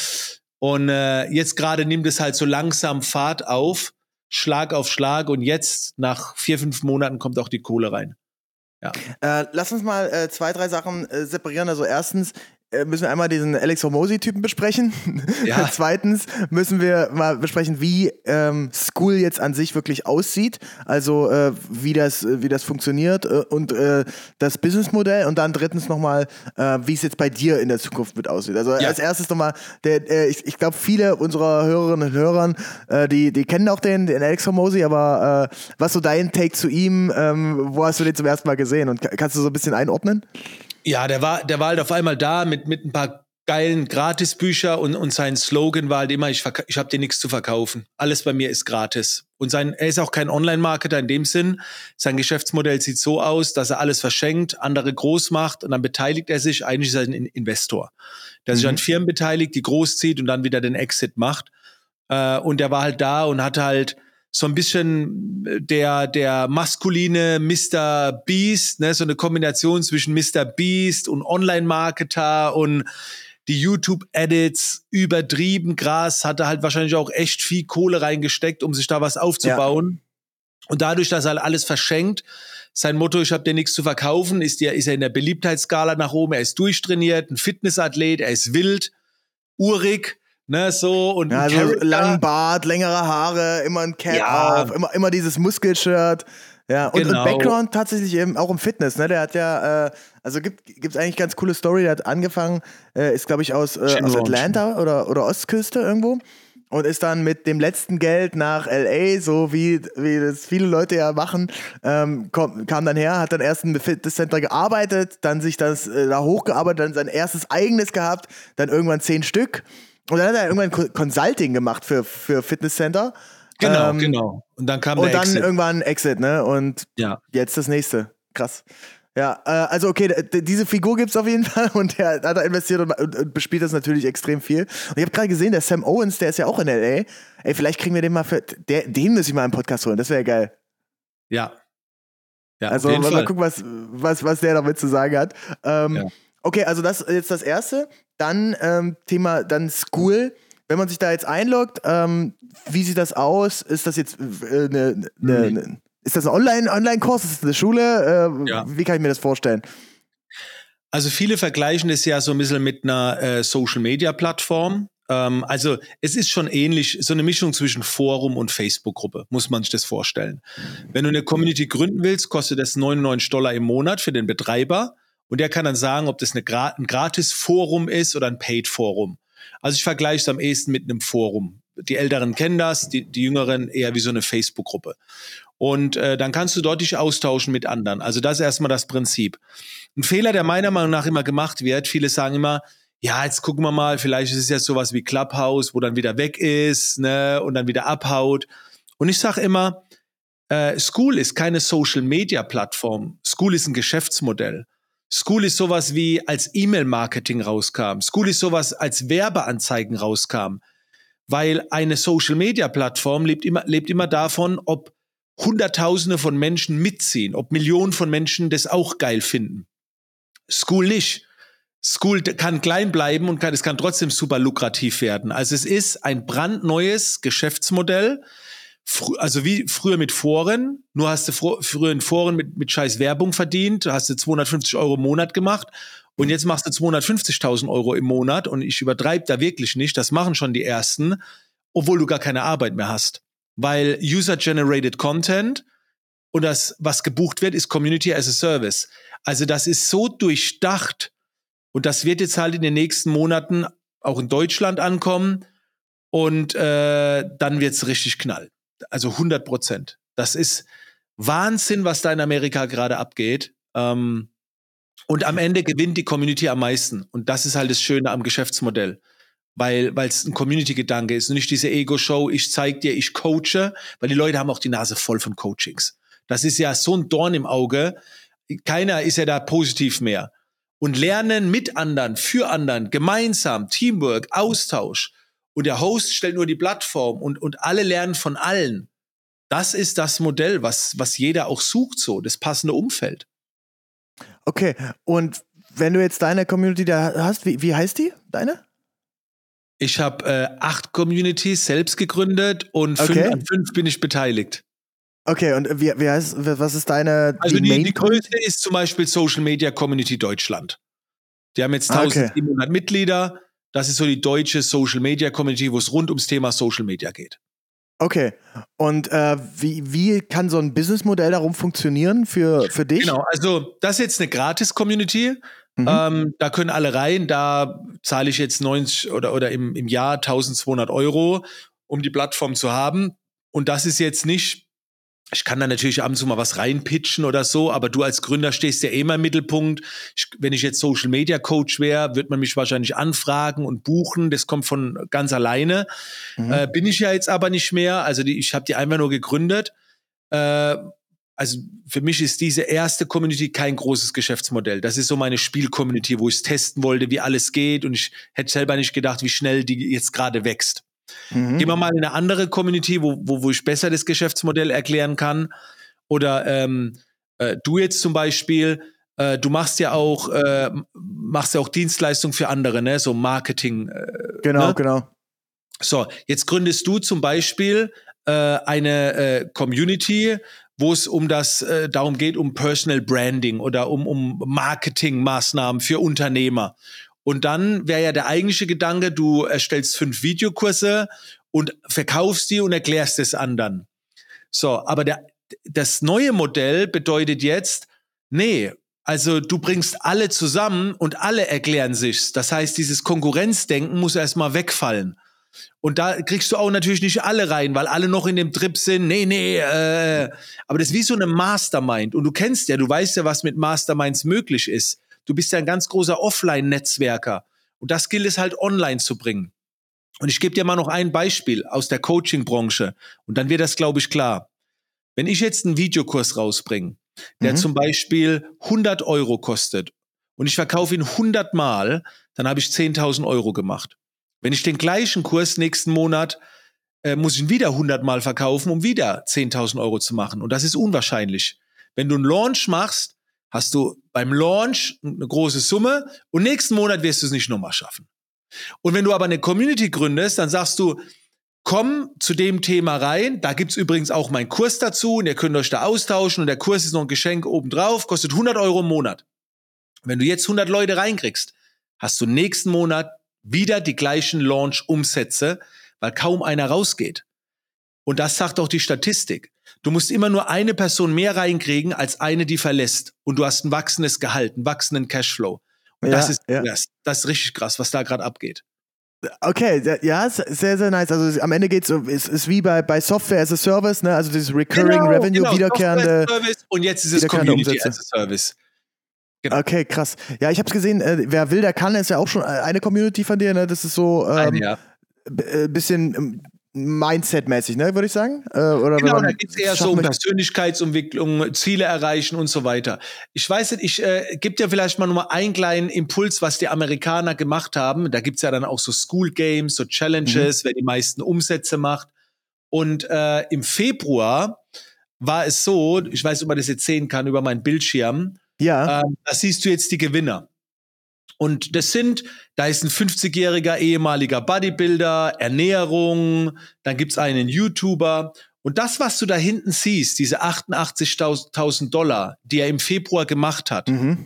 Und äh, jetzt gerade nimmt es halt so langsam Fahrt auf, Schlag auf Schlag und jetzt, nach vier, fünf Monaten, kommt auch die Kohle rein. Ja. Äh, lass uns mal äh, zwei, drei Sachen äh, separieren. Also erstens äh, müssen wir einmal diesen Alex Hormozi-Typen besprechen. Ja. Zweitens müssen wir mal besprechen, wie ähm, School jetzt an sich wirklich aussieht. Also äh, wie das, wie das funktioniert äh, und äh, das Businessmodell. Und dann drittens nochmal, äh, wie es jetzt bei dir in der Zukunft mit aussieht. Also ja. als erstes nochmal, der, äh, ich, ich glaube, viele unserer Hörerinnen und Hörer, äh, die, die kennen auch den, den Alex Hormozi, aber äh, was so dein Take zu ihm, ähm, wo hast du den zum ersten Mal gesehen? Und kannst du so ein bisschen einordnen? Ja, der war, der war halt auf einmal da mit, mit ein paar geilen Gratisbücher und, und sein Slogan war halt immer, ich, verka- ich habe dir nichts zu verkaufen. Alles bei mir ist gratis. Und sein, er ist auch kein Online-Marketer in dem Sinn. Sein Geschäftsmodell sieht so aus, dass er alles verschenkt, andere groß macht und dann beteiligt er sich. Eigentlich ist er ein Investor, der mhm. sich an Firmen beteiligt, die großzieht und dann wieder den Exit macht. Äh, und der war halt da und hatte halt so ein bisschen der, der maskuline Mister Beast, ne, so eine Kombination zwischen Mister Beast und Online-Marketer und die YouTube-Edits übertrieben krass, hatte halt wahrscheinlich auch echt viel Kohle reingesteckt, um sich da was aufzubauen. Ja. Und dadurch, dass er halt alles verschenkt, sein Motto, ich habe dir nichts zu verkaufen, ist, der, ist er in der Beliebtheitsskala nach oben, er ist durchtrainiert, ein Fitnessathlet, er ist wild, urig, ne, so und ja, also langen Bart, längere Haare, immer ein Cap ja. auf, immer, immer dieses Muskelshirt. Ja, und, genau. und Background tatsächlich eben auch im Fitness, ne? Der hat ja, äh, also gibt gibt's eigentlich ganz coole Story, der hat angefangen, äh, ist glaube ich aus, äh, aus Atlanta oder, oder Ostküste irgendwo und ist dann mit dem letzten Geld nach L A, so wie, wie das viele Leute ja machen, ähm, kom, kam dann her, hat dann erst im Fitnesscenter gearbeitet, dann sich das äh, da hochgearbeitet, dann sein erstes eigenes gehabt, dann irgendwann zehn Stück. Und dann hat er irgendwann Consulting gemacht für, für Fitnesscenter. Genau, ähm, genau. Und dann kam und der dann Exit. irgendwann Exit, ne? Und ja. jetzt das nächste. Krass. Ja, äh, also okay, d- diese Figur gibt's auf jeden Fall und der hat da investiert und, und, und bespielt das natürlich extrem viel. Und ich habe gerade gesehen, der Sam Owens, der ist ja auch in L A. Ey, vielleicht kriegen wir den mal für, der, den muss ich mal im Podcast holen, das wäre geil. Ja. Ja, also mal, mal gucken, was, was, was der damit zu sagen hat. Ähm, ja. Okay, also das ist jetzt das Erste. Dann ähm, Thema, dann School. Wenn man sich da jetzt einloggt, ähm, wie sieht das aus? Ist das jetzt äh, eine, eine, ne, ist das ein Online, Online-Kurs? Ist das eine Schule? Äh, ja. Wie kann ich mir das vorstellen? Also viele vergleichen es ja so ein bisschen mit einer äh, Social-Media-Plattform. Ähm, also es ist schon ähnlich, so eine Mischung zwischen Forum und Facebook-Gruppe, muss man sich das vorstellen. Wenn du eine Community gründen willst, kostet das neunundneunzig Dollar im Monat für den Betreiber. Und der kann dann sagen, ob das eine Gra- ein Gratis-Forum ist oder ein Paid-Forum. Also ich vergleiche es am ehesten mit einem Forum. Die Älteren kennen das, die, die Jüngeren eher wie so eine Facebook-Gruppe. Und äh, dann kannst du dort dich austauschen mit anderen. Also das ist erstmal das Prinzip. Ein Fehler, der meiner Meinung nach immer gemacht wird, viele sagen immer, ja, jetzt gucken wir mal, vielleicht ist es jetzt sowas wie Clubhouse, wo dann wieder weg ist, ne, und dann wieder abhaut. Und ich sage immer, äh, School ist keine Social-Media-Plattform. Skool ist ein Geschäftsmodell. Skool ist sowas wie als E-Mail-Marketing rauskam. Skool ist sowas als Werbeanzeigen rauskam. Weil eine Social-Media-Plattform lebt immer, lebt immer davon, ob Hunderttausende von Menschen mitziehen, ob Millionen von Menschen das auch geil finden. Skool nicht. Skool kann klein bleiben und kann, es kann trotzdem super lukrativ werden. Also es ist ein brandneues Geschäftsmodell, also wie früher mit Foren, nur hast du fr- früher in Foren mit, mit scheiß Werbung verdient, hast du zweihundertfünfzig Euro im Monat gemacht und jetzt machst du zweihundertfünfzigtausend Euro im Monat und ich übertreibe da wirklich nicht, das machen schon die Ersten, obwohl du gar keine Arbeit mehr hast. Weil User-Generated Content und das, was gebucht wird, ist Community as a Service. Also das ist so durchdacht und das wird jetzt halt in den nächsten Monaten auch in Deutschland ankommen und äh, dann wird's richtig knallen. Also hundert Prozent. Das ist Wahnsinn, was da in Amerika gerade abgeht. Ähm, und am Ende gewinnt die Community am meisten. Und das ist halt das Schöne am Geschäftsmodell. Weil weil es ein Community-Gedanke ist und nicht diese Ego-Show, ich zeig dir, ich coache, weil die Leute haben auch die Nase voll von Coachings. Das ist ja so ein Dorn im Auge. Keiner ist ja da positiv mehr. Und lernen mit anderen, für anderen, gemeinsam, Teamwork, Austausch. Und der Host stellt nur die Plattform und, und alle lernen von allen. Das ist das Modell, was, was jeder auch sucht, so, das passende Umfeld. Okay, und wenn du jetzt deine Community da hast, wie, wie heißt die, deine? Ich habe äh, acht Communities selbst gegründet und Okay. fünf, an fünf bin ich beteiligt. Okay, und wie, wie heißt, was ist deine Also die, Main die größte ist zum Beispiel Social Media Community Deutschland. Die haben jetzt Ah, okay. eintausendsiebenhundert Mitglieder. Das ist so die deutsche Social Media Community, wo es rund ums Thema Social Media geht. Okay, und äh, wie, wie kann so ein Businessmodell darum funktionieren für, für dich? Genau, also das ist jetzt eine Gratis-Community. Mhm. Ähm, da können alle rein. Da zahle ich jetzt neunzig oder, oder im, im Jahr eintausendzweihundert Euro, um die Plattform zu haben. Und das ist jetzt nicht, ich kann da natürlich ab und zu mal was reinpitchen oder so, aber du als Gründer stehst ja eh immer im Mittelpunkt. Ich, wenn ich jetzt Social Media Coach wäre, wird man mich wahrscheinlich anfragen und buchen. Das kommt von ganz alleine. Mhm. Äh, bin ich ja jetzt aber nicht mehr. Also die, ich habe die einfach nur gegründet. Äh, also für mich ist diese erste Community kein großes Geschäftsmodell. Das ist so meine Spiel-Community, wo ich es testen wollte, wie alles geht. Und ich hätte selber nicht gedacht, wie schnell die jetzt gerade wächst. Mhm. Gehen wir mal in eine andere Community, wo, wo, wo ich besser das Geschäftsmodell erklären kann. Oder ähm, äh, du jetzt zum Beispiel, äh, du machst ja auch äh, machst ja auch Dienstleistungen für andere, ne? So Marketing. Äh, Genau, ne? genau. So, jetzt gründest du zum Beispiel äh, eine äh, Community, wo es um das äh, darum geht, um Personal Branding oder um, um Marketingmaßnahmen für Unternehmer. Und dann wäre ja der eigentliche Gedanke, du erstellst fünf Videokurse und verkaufst die und erklärst es anderen. So, aber der, das neue Modell bedeutet jetzt, nee, also du bringst alle zusammen und alle erklären sich's. Das heißt, dieses Konkurrenzdenken muss erstmal wegfallen. Und da kriegst du auch natürlich nicht alle rein, weil alle noch in dem Trip sind, nee, nee, äh, aber das ist wie so eine Mastermind. Und du kennst ja, du weißt ja, was mit Masterminds möglich ist. Du bist ja ein ganz großer Offline-Netzwerker. Und das gilt es halt online zu bringen. Und ich gebe dir mal noch ein Beispiel aus der Coaching-Branche. Und dann wird das, glaube ich, klar. Wenn ich jetzt einen Videokurs rausbringe, der Mhm. zum Beispiel hundert Euro kostet und ich verkaufe ihn hundert Mal, dann habe ich zehntausend Euro gemacht. Wenn ich den gleichen Kurs nächsten Monat, äh, muss ich ihn wieder hundert Mal verkaufen, um wieder zehntausend Euro zu machen. Und das ist unwahrscheinlich. Wenn du einen Launch machst, hast du beim Launch eine große Summe und nächsten Monat wirst du es nicht nochmal schaffen. Und wenn du aber eine Community gründest, dann sagst du, komm zu dem Thema rein, da gibt's übrigens auch meinen Kurs dazu und ihr könnt euch da austauschen und der Kurs ist noch ein Geschenk obendrauf, kostet hundert Euro im Monat. Wenn du jetzt hundert Leute reinkriegst, hast du nächsten Monat wieder die gleichen Launch-Umsätze, weil kaum einer rausgeht. Und das sagt auch die Statistik. Du musst immer nur eine Person mehr reinkriegen, als eine, die verlässt. Und du hast ein wachsendes Gehalt, einen wachsenden Cashflow. Und Ja, das ist ja. das, das ist richtig krass, was da gerade abgeht. Okay, sehr- ja, ist sehr, sehr nice. Also am Ende geht's, es ist, ist wie bei, bei Software as a Service, ne? Also dieses Recurring Revenue, genau, wiederkehrende. Software as a Service und jetzt ist es wiederkehrende Community Umsätze. as a Service. Genau. Okay, krass. Ja, ich hab's gesehen, äh, wer will, der kann, ist ja auch schon eine Community von dir, ne? Das ist so ähm, Eine, ja. b- äh, bisschen, ähm, Mindset-mäßig, ne, würde ich sagen. Äh, oder genau, wenn man da geht es eher so um Persönlichkeitsentwicklung, Ziele erreichen und so weiter. Ich weiß nicht, ich äh, gebe dir vielleicht mal nur mal einen kleinen Impuls, was die Amerikaner gemacht haben. Da gibt's ja dann auch so School Games, so Challenges, mhm. wer die meisten Umsätze macht. Und äh, im Februar war es so, ich weiß nicht, ob man das jetzt sehen kann über meinen Bildschirm, ja. äh, da siehst du jetzt die Gewinner. Und das sind, da ist ein fünfzigjähriger ehemaliger Bodybuilder, Ernährung, dann gibt's einen YouTuber. Und das, was du da hinten siehst, diese achtundachtzigtausend Dollar, die er im Februar gemacht hat, mhm.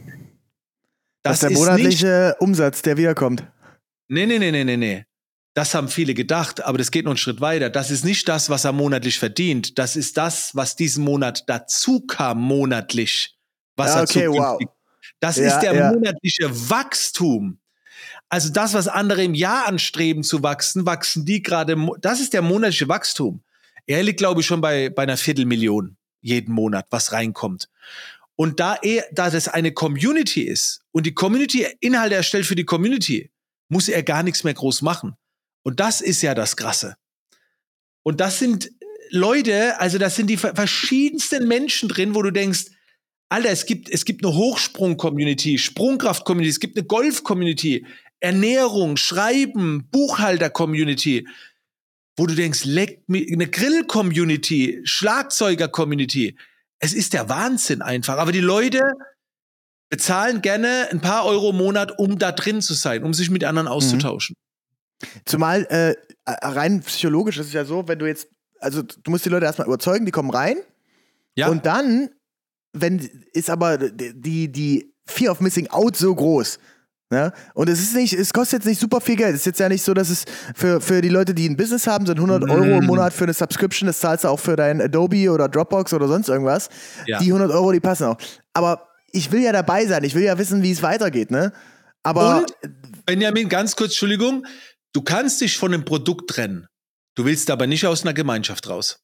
das, das ist der monatliche nicht, Umsatz, der wiederkommt. Nee, nee, nee, nee, nee, nee. Das haben viele gedacht, aber das geht noch einen Schritt weiter. Das ist nicht das, was er monatlich verdient. Das ist das, was diesen Monat dazu kam, monatlich. Was ja, er okay, wow. Das ja, ist der ja. monatliche Wachstum. Also das, was andere im Jahr anstreben zu wachsen, wachsen die gerade, das ist der monatliche Wachstum. Er liegt, glaube ich, schon bei, bei einer Viertelmillion jeden Monat, was reinkommt. Und da er, da das eine Community ist und die Community Inhalte erstellt für die Community, muss er gar nichts mehr groß machen. Und das ist ja das Krasse. Und das sind Leute, also das sind die verschiedensten Menschen drin, wo du denkst, Alter, es gibt, es gibt eine Hochsprung-Community, Sprungkraft-Community, es gibt eine Golf-Community, Ernährung, Schreiben, Buchhalter-Community, wo du denkst, leck, eine Grill-Community, Schlagzeuger-Community. Es ist der Wahnsinn einfach. Aber die Leute bezahlen gerne ein paar Euro im Monat, um da drin zu sein, um sich mit anderen auszutauschen. Zumal äh, rein psychologisch ist es ja so, wenn du jetzt, also du musst die Leute erstmal überzeugen, die kommen rein ja. und dann wenn ist aber die die Fear of Missing Out so groß, ne? Und es ist nicht, es kostet jetzt nicht super viel Geld. Es ist jetzt ja nicht so, dass es für für die Leute, die ein Business haben, sind hundert Euro im Monat für eine Subscription. Das zahlst du auch für dein Adobe oder Dropbox oder sonst irgendwas. Ja. Die hundert Euro, die passen auch. Aber ich will ja dabei sein. Ich will ja wissen, wie es weitergeht, ne? Aber und Benjamin, ganz kurz, Entschuldigung, du kannst dich von einem Produkt trennen. Du willst aber nicht aus einer Gemeinschaft raus.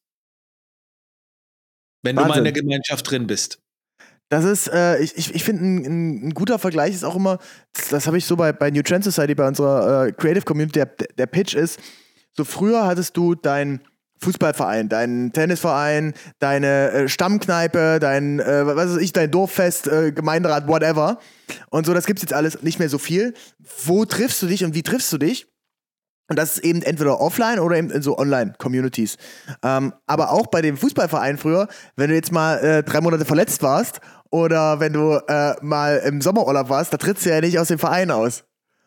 Wenn Wahnsinn. Du mal in der Gemeinschaft drin bist. Das ist, äh, ich, ich, ich finde, ein, ein guter Vergleich ist auch immer, das, das habe ich so bei, bei New Trend Society, bei unserer äh, Creative Community, der, der Pitch ist, so früher hattest du deinen Fußballverein, deinen Tennisverein, deine äh, Stammkneipe, dein, äh, was weiß ich, dein Dorffest, äh, Gemeinderat, whatever. Und so, das gibt's jetzt alles nicht mehr so viel. Wo triffst du dich und wie triffst du dich? Und das ist eben entweder offline oder eben in so Online-Communities. Ähm, aber auch bei dem Fußballverein früher, wenn du jetzt mal äh, drei Monate verletzt warst oder wenn du äh, mal im Sommerurlaub warst, da trittst du ja nicht aus dem Verein aus.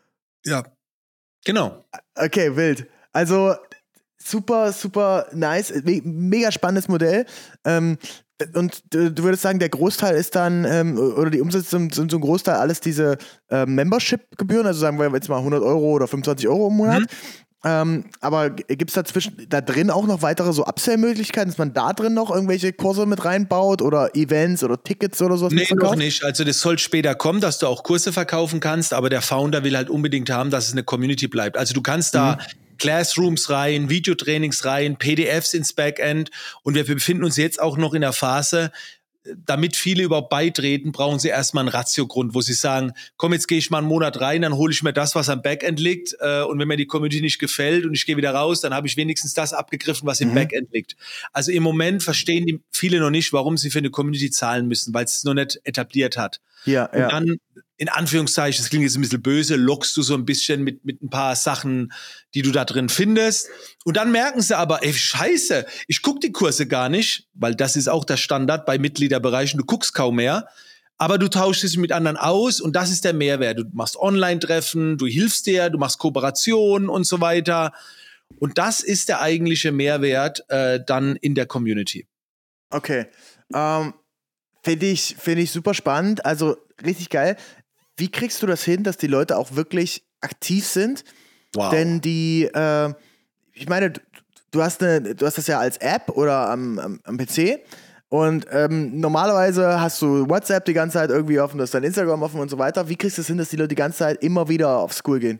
Ja, genau. Okay, wild. Also super, super nice. Me- mega spannendes Modell. Ähm, und du, du würdest sagen, der Großteil ist dann, ähm, oder die Umsätze sind, sind so ein Großteil alles diese äh, Membership-Gebühren, also sagen wir jetzt mal hundert Euro oder fünfundzwanzig Euro im Monat. Mhm. Ähm, aber gibt es dazwischen, da drin auch noch weitere so Upsell-Möglichkeiten, dass man da drin noch irgendwelche Kurse mit reinbaut oder Events oder Tickets oder sowas? Nee, noch nicht. Also das soll später kommen, dass du auch Kurse verkaufen kannst, aber der Founder will halt unbedingt haben, dass es eine Community bleibt. Also du kannst da mhm. Classrooms rein, Videotrainings rein, P D Fs ins Backend und wir befinden uns jetzt auch noch in der Phase, damit viele überhaupt beitreten, brauchen sie erstmal einen Ratiogrund, wo sie sagen, komm, jetzt gehe ich mal einen Monat rein, dann hole ich mir das, was am Backend liegt äh, und wenn mir die Community nicht gefällt und ich gehe wieder raus, dann habe ich wenigstens das abgegriffen, was im mhm. Backend liegt. Also im Moment verstehen die viele noch nicht, warum sie für eine Community zahlen müssen, weil es noch nicht etabliert hat. Ja, und ja. dann, in Anführungszeichen, das klingt jetzt ein bisschen böse, lockst du so ein bisschen mit, mit ein paar Sachen, die du da drin findest. Und dann merken sie aber, ey, scheiße, ich guck die Kurse gar nicht, weil das ist auch der Standard bei Mitgliederbereichen, du guckst kaum mehr, aber du tauschst dich mit anderen aus und das ist der Mehrwert. Du machst Online-Treffen, du hilfst dir, du machst Kooperationen und so weiter. Und das ist der eigentliche Mehrwert äh, dann in der Community. Okay, ähm, finde ich, find ich super spannend, also richtig geil. Wie kriegst du das hin, dass die Leute auch wirklich aktiv sind? Wow. Denn die, äh, ich meine, du, du, hast eine, du hast das ja als App oder am, am, am P C und ähm, normalerweise hast du WhatsApp die ganze Zeit irgendwie offen, du hast dein Instagram offen und so weiter. Wie kriegst du es hin, dass die Leute die ganze Zeit immer wieder auf School gehen?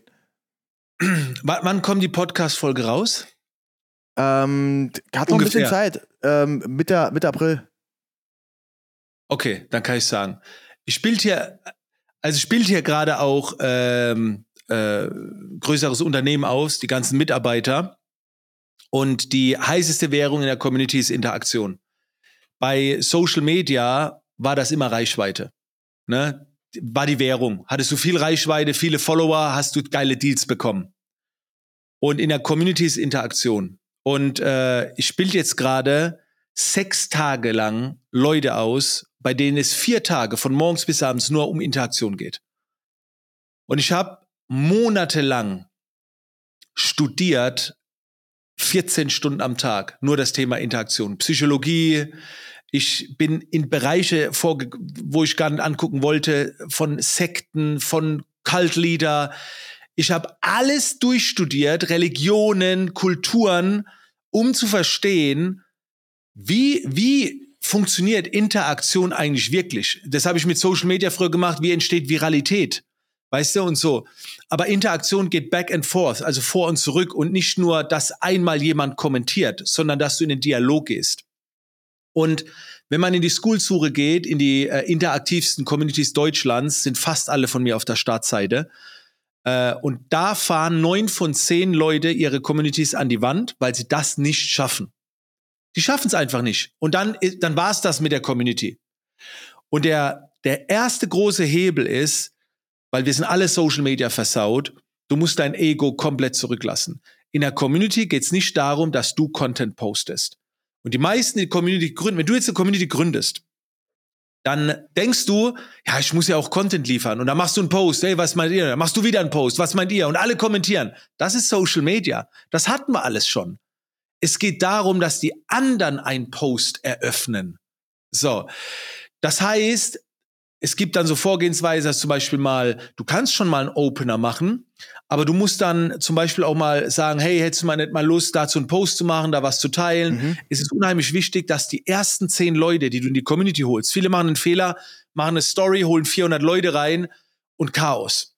W- wann kommt die Podcast-Folge raus? Ähm, hat noch ein bisschen Zeit. Ähm, Mitte, Mitte April. Okay, dann kann ich sagen. Ich spielt hier, also spielt hier gerade auch ähm, äh, größeres Unternehmen aus, die ganzen Mitarbeiter. Und die heißeste Währung in der Community ist Interaktion. Bei Social Media war das immer Reichweite. Ne? War die Währung. Hattest du viel Reichweite, viele Follower, hast du geile Deals bekommen. Und in der Community ist Interaktion. Und äh, ich bilde jetzt gerade sechs Tage lang Leute aus, bei denen es vier Tage von morgens bis abends nur um Interaktion geht. Und ich habe monatelang studiert, vierzehn Stunden am Tag, nur das Thema Interaktion. Psychologie, ich bin in Bereiche, vorge- wo ich gar nicht angucken wollte, von Sekten, von Cult Leader. Ich habe alles durchstudiert, Religionen, Kulturen, um zu verstehen, wie, wie funktioniert Interaktion eigentlich wirklich. Das habe ich mit Social Media früher gemacht, wie entsteht Viralität, weißt du, und so. Aber Interaktion geht back and forth, also vor und zurück und nicht nur, dass einmal jemand kommentiert, sondern dass du in den Dialog gehst. Und wenn man in die School-Suche geht, in die äh, interaktivsten Communities Deutschlands, sind fast alle von mir auf der Startseite. Äh, und da fahren neun von zehn Leute ihre Communities an die Wand, weil sie das nicht schaffen. Die schaffen es einfach nicht. Und dann, dann war es das mit der Community. Und der, der erste große Hebel ist, weil wir sind alle Social Media versaut, du musst dein Ego komplett zurücklassen. In der Community geht es nicht darum, dass du Content postest. Und die meisten, die Community gründen, wenn du jetzt eine Community gründest, dann denkst du, ja, ich muss ja auch Content liefern. Und dann machst du einen Post, hey, was meint ihr? Dann machst du wieder einen Post, was meint ihr? Und alle kommentieren. Das ist Social Media. Das hatten wir alles schon. Es geht darum, dass die anderen einen Post eröffnen. So, das heißt, es gibt dann so Vorgehensweise, dass zum Beispiel mal, du kannst schon mal einen Opener machen, aber du musst dann zum Beispiel auch mal sagen, hey, hättest du mal nicht mal Lust, dazu einen Post zu machen, da was zu teilen. Mhm. Es ist unheimlich wichtig, dass die ersten zehn Leute, die du in die Community holst, viele machen einen Fehler, machen eine Story, holen vierhundert Leute rein und Chaos.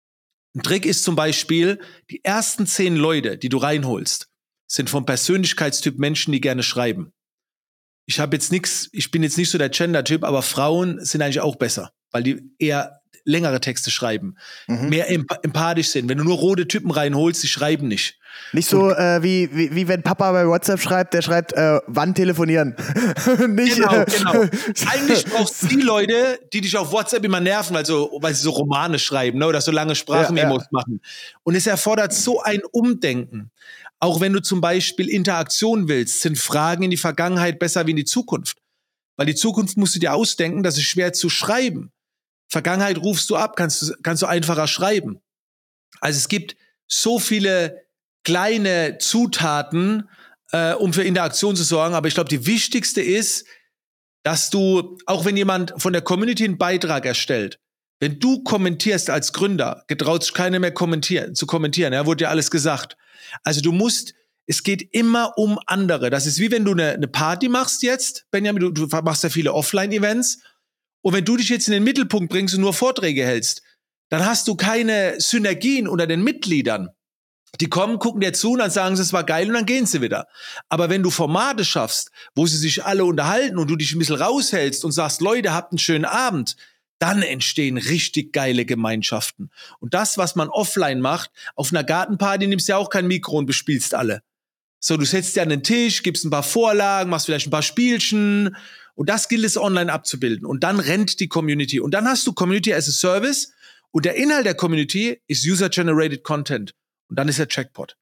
Ein Trick ist zum Beispiel, die ersten zehn Leute, die du reinholst, sind vom Persönlichkeitstyp Menschen, die gerne schreiben. Ich habe jetzt nichts, ich bin jetzt nicht so der Gender-Typ, aber Frauen sind eigentlich auch besser, weil die eher längere Texte schreiben, mhm. mehr emp- empathisch sind. Wenn du nur rote Typen reinholst, die schreiben nicht. Nicht so äh, wie, wie, wie wenn Papa bei WhatsApp schreibt, der schreibt, äh, wann telefonieren. Nicht, genau, äh, genau. Eigentlich brauchst du die Leute, die dich auf WhatsApp immer nerven, weil, so, weil sie so Romane schreiben, ne, oder so lange Sprachmemos ja, ja. machen. Und es erfordert so ein Umdenken. Auch wenn du zum Beispiel Interaktion willst, sind Fragen in die Vergangenheit besser wie in die Zukunft. Weil die Zukunft musst du dir ausdenken, das ist schwer zu schreiben. Vergangenheit rufst du ab, kannst du, kannst du einfacher schreiben. Also es gibt so viele kleine Zutaten, äh, um für Interaktion zu sorgen. Aber ich glaube, die wichtigste ist, dass du, auch wenn jemand von der Community einen Beitrag erstellt, wenn du kommentierst als Gründer, getraut sich keiner mehr kommentieren, zu kommentieren, ja, wurde ja alles gesagt. Also du musst, es geht immer um andere. Das ist wie wenn du eine, eine Party machst jetzt, Benjamin, du, du machst ja viele Offline-Events. Und wenn du dich jetzt in den Mittelpunkt bringst und nur Vorträge hältst, dann hast du keine Synergien unter den Mitgliedern. Die kommen, gucken dir zu und dann sagen sie, es war geil und dann gehen sie wieder. Aber wenn du Formate schaffst, wo sie sich alle unterhalten und du dich ein bisschen raushältst und sagst, Leute, habt einen schönen Abend, dann entstehen richtig geile Gemeinschaften. Und das, was man offline macht, auf einer Gartenparty nimmst du ja auch kein Mikro und bespielst alle. So, du setzt dir an den Tisch, gibst ein paar Vorlagen, machst vielleicht ein paar Spielchen und das gilt es online abzubilden. Und dann rennt die Community. Und dann hast du Community as a Service und der Inhalt der Community ist User-Generated Content. Und dann ist der Jackpot.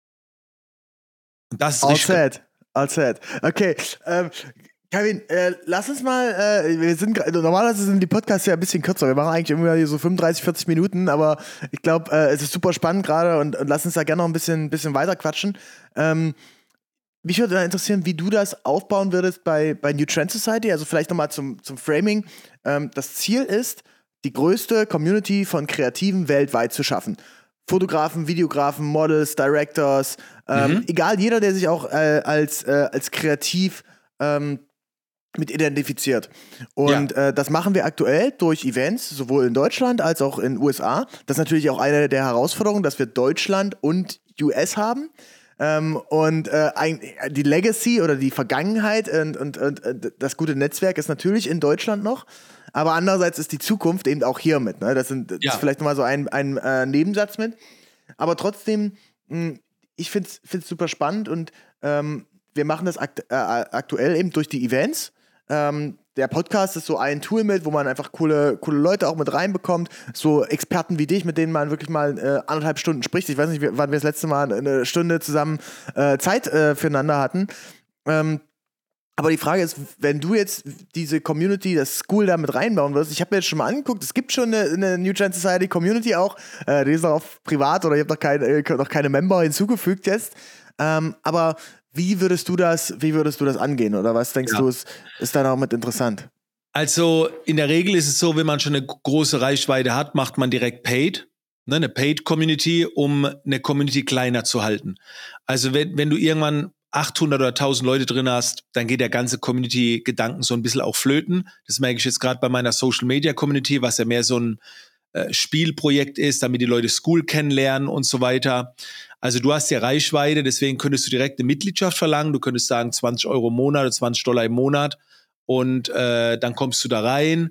Und das ist all richtig. Set. All set. Okay, ähm, Kevin, äh, lass uns mal, äh, wir sind, normalerweise sind die Podcasts ja ein bisschen kürzer, wir machen eigentlich immer so fünfunddreißig, vierzig Minuten, aber ich glaube, äh, es ist super spannend gerade und, und lass uns da gerne noch ein bisschen, bisschen weiter quatschen. Ähm, mich würde da interessieren, wie du das aufbauen würdest bei, bei New Trend Society, also vielleicht nochmal zum, zum Framing. Ähm, das Ziel ist, die größte Community von Kreativen weltweit zu schaffen. Fotografen, Videografen, Models, Directors, ähm, mhm. egal, jeder, der sich auch äh, als, äh, als kreativ ähm, mit identifiziert. Und ja. äh, das machen wir aktuell durch Events, sowohl in Deutschland als auch in den U S A. Das ist natürlich auch eine der Herausforderungen, dass wir Deutschland und U S haben. Ähm, und äh, ein, die Legacy oder die Vergangenheit und, und, und das gute Netzwerk ist natürlich in Deutschland noch. Aber andererseits ist die Zukunft eben auch hier mit. Ne? Das, sind, das ja. ist vielleicht nochmal so ein, ein äh, Nebensatz mit. Aber trotzdem, mh, ich finde es super spannend und ähm, wir machen das akt äh, aktuell eben durch die Events. Ähm, der Podcast ist so ein Tool mit, wo man einfach coole, coole Leute auch mit reinbekommt. So Experten wie dich, mit denen man wirklich mal äh, anderthalb Stunden spricht. Ich weiß nicht, wann wir das letzte Mal eine Stunde zusammen äh, Zeit äh, füreinander hatten. Ähm, aber die Frage ist, wenn du jetzt diese Community, das School da mit reinbauen wirst, ich habe mir jetzt schon mal angeguckt, es gibt schon eine, eine New Trend Society Community auch, äh, die ist noch auf privat oder ich habe noch, kein, äh, noch keine Member hinzugefügt jetzt. Ähm, aber Wie würdest du das, wie würdest du das angehen? Oder was denkst ja. du, ist, ist da noch mit interessant? Also in der Regel ist es so, wenn man schon eine große Reichweite hat, macht man direkt Paid, ne, eine Paid-Community, um eine Community kleiner zu halten. Also wenn, wenn du irgendwann achthundert oder tausend Leute drin hast, dann geht der ganze Community-Gedanken so ein bisschen auch flöten. Das merke ich jetzt gerade bei meiner Social-Media-Community, was ja mehr so ein äh, Spielprojekt ist, damit die Leute School kennenlernen und so weiter. Also du hast ja Reichweite, deswegen könntest du direkt eine Mitgliedschaft verlangen. Du könntest sagen zwanzig Euro im Monat oder zwanzig Dollar im Monat und äh, dann kommst du da rein.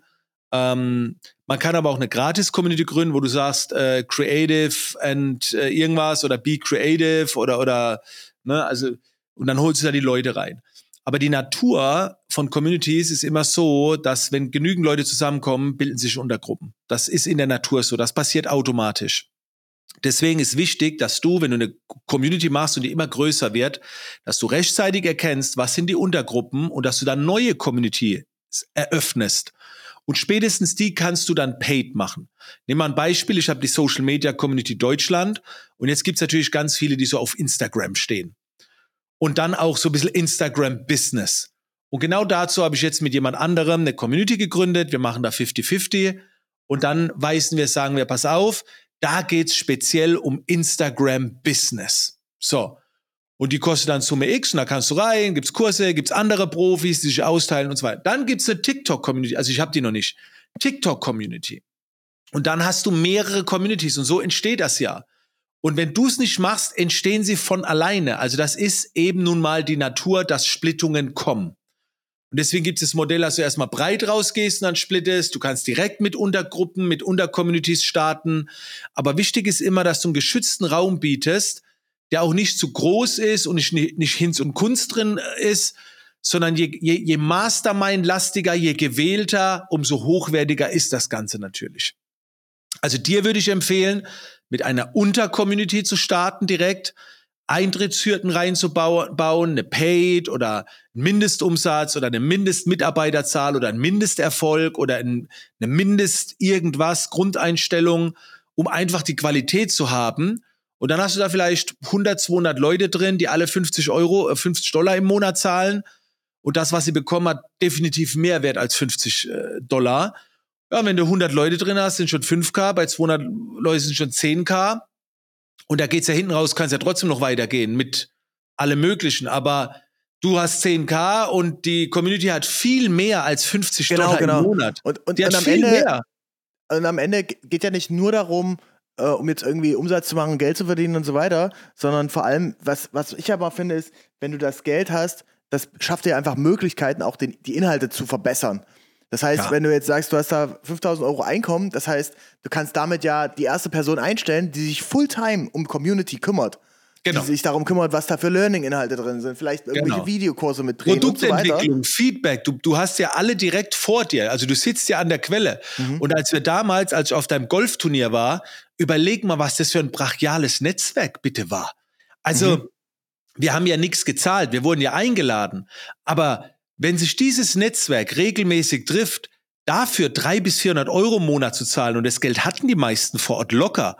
Ähm, man kann aber auch eine Gratis-Community gründen, wo du sagst äh, Creative and äh, irgendwas oder Be Creative oder oder ne, also und dann holst du da die Leute rein. Aber die Natur von Communities ist immer so, dass wenn genügend Leute zusammenkommen, bilden sich Untergruppen. Das ist in der Natur so, das passiert automatisch. Deswegen ist wichtig, dass du, wenn du eine Community machst und die immer größer wird, dass du rechtzeitig erkennst, was sind die Untergruppen und dass du dann neue Community eröffnest. Und spätestens die kannst du dann paid machen. Nehmen wir ein Beispiel, ich habe die Social Media Community Deutschland und jetzt gibt's natürlich ganz viele, die so auf Instagram stehen. Und dann auch so ein bisschen Instagram Business. Und genau dazu habe ich jetzt mit jemand anderem eine Community gegründet, wir machen da fifty fifty und dann weisen wir, sagen wir, pass auf, da geht's speziell um Instagram Business. So. Und die kostet dann Summe X und da kannst du rein, gibt's Kurse, gibt's andere Profis, die sich austeilen und so weiter. Dann gibt's eine TikTok-Community, also ich habe die noch nicht. TikTok-Community. Und dann hast du mehrere Communities und so entsteht das ja. Und wenn du es nicht machst, entstehen sie von alleine. Also das ist eben nun mal die Natur, dass Splittungen kommen. Und deswegen gibt es das Modell, dass du erstmal breit rausgehst und dann splittest. Du kannst direkt mit Untergruppen, mit Untercommunities starten. Aber wichtig ist immer, dass du einen geschützten Raum bietest, der auch nicht zu groß ist und nicht, nicht Hinz und Kunst drin ist, sondern je, je, je Mastermind-lastiger, je gewählter, umso hochwertiger ist das Ganze natürlich. Also dir würde ich empfehlen, mit einer Untercommunity zu starten direkt, Eintrittshürden reinzubauen, eine Paid oder einen Mindestumsatz oder eine Mindestmitarbeiterzahl oder ein Mindesterfolg oder eine Mindest-Irgendwas, Grundeinstellung, um einfach die Qualität zu haben. Und dann hast du da vielleicht hundert, zweihundert Leute drin, die alle fünfzig Euro, fünfzig Dollar im Monat zahlen. Und das, was sie bekommen, hat definitiv mehr Wert als fünfzig Dollar. Ja, wenn du hundert Leute drin hast, sind schon fünf K, bei zweihundert Leuten sind schon zehn K. Und da geht's ja hinten raus, kannst ja trotzdem noch weitergehen mit allem Möglichen. Aber du hast zehn K und die Community hat viel mehr als fünfzig genau, Dollar genau. im Monat. Und, und, die und hat am viel Ende, mehr. Und am Ende geht ja nicht nur darum, äh, um jetzt irgendwie Umsatz zu machen, Geld zu verdienen und so weiter, sondern vor allem, was, was ich aber finde, ist, wenn du das Geld hast, das schafft dir einfach Möglichkeiten, auch den, die Inhalte zu verbessern. Das heißt, ja. wenn du jetzt sagst, du hast da fünftausend Euro Einkommen, das heißt, du kannst damit ja die erste Person einstellen, die sich Fulltime um Community kümmert. Genau. Die sich darum kümmert, was da für Learning-Inhalte drin sind, vielleicht irgendwelche genau. Videokurse mit drehen und so weiter. Produktentwicklung, Feedback, du, du hast ja alle direkt vor dir, also du sitzt ja an der Quelle. Mhm. Und als wir damals, als ich auf deinem Golfturnier war, überleg mal, was das für ein brachiales Netzwerk bitte war. Also, mhm. wir haben ja nichts gezahlt, wir wurden ja eingeladen, aber wenn sich dieses Netzwerk regelmäßig trifft, dafür dreihundert bis vierhundert Euro im Monat zu zahlen, und das Geld hatten die meisten vor Ort locker,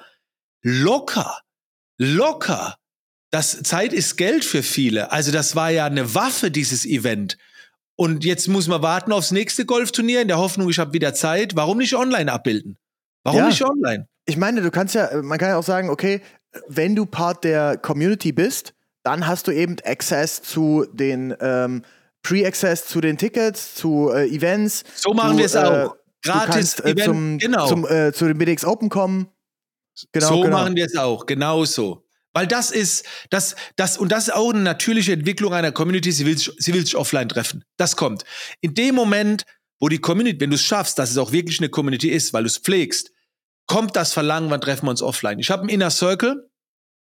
locker, locker. Das Zeit ist Geld für viele. Also das war ja eine Waffe, dieses Event. Und jetzt muss man warten aufs nächste Golfturnier in der Hoffnung, ich habe wieder Zeit. Warum nicht online abbilden? Warum ja. nicht online? Ich meine, du kannst ja, man kann ja auch sagen, okay, wenn du Part der Community bist, dann hast du eben Access zu den ähm, Pre-Access zu den Tickets, zu äh, Events. So machen wir es auch. Äh, Gratis kannst, äh, Event, zum, genau. zum, äh, zu den B D X Open kommen. Genau, so genau. machen wir es auch, genau so. Weil das ist, das, das, und das ist auch eine natürliche Entwicklung einer Community, sie will, sie will sich offline treffen. Das kommt. In dem Moment, wo die Community, wenn du es schaffst, dass es auch wirklich eine Community ist, weil du es pflegst, kommt das Verlangen, wann treffen wir uns offline. Ich habe einen Inner Circle,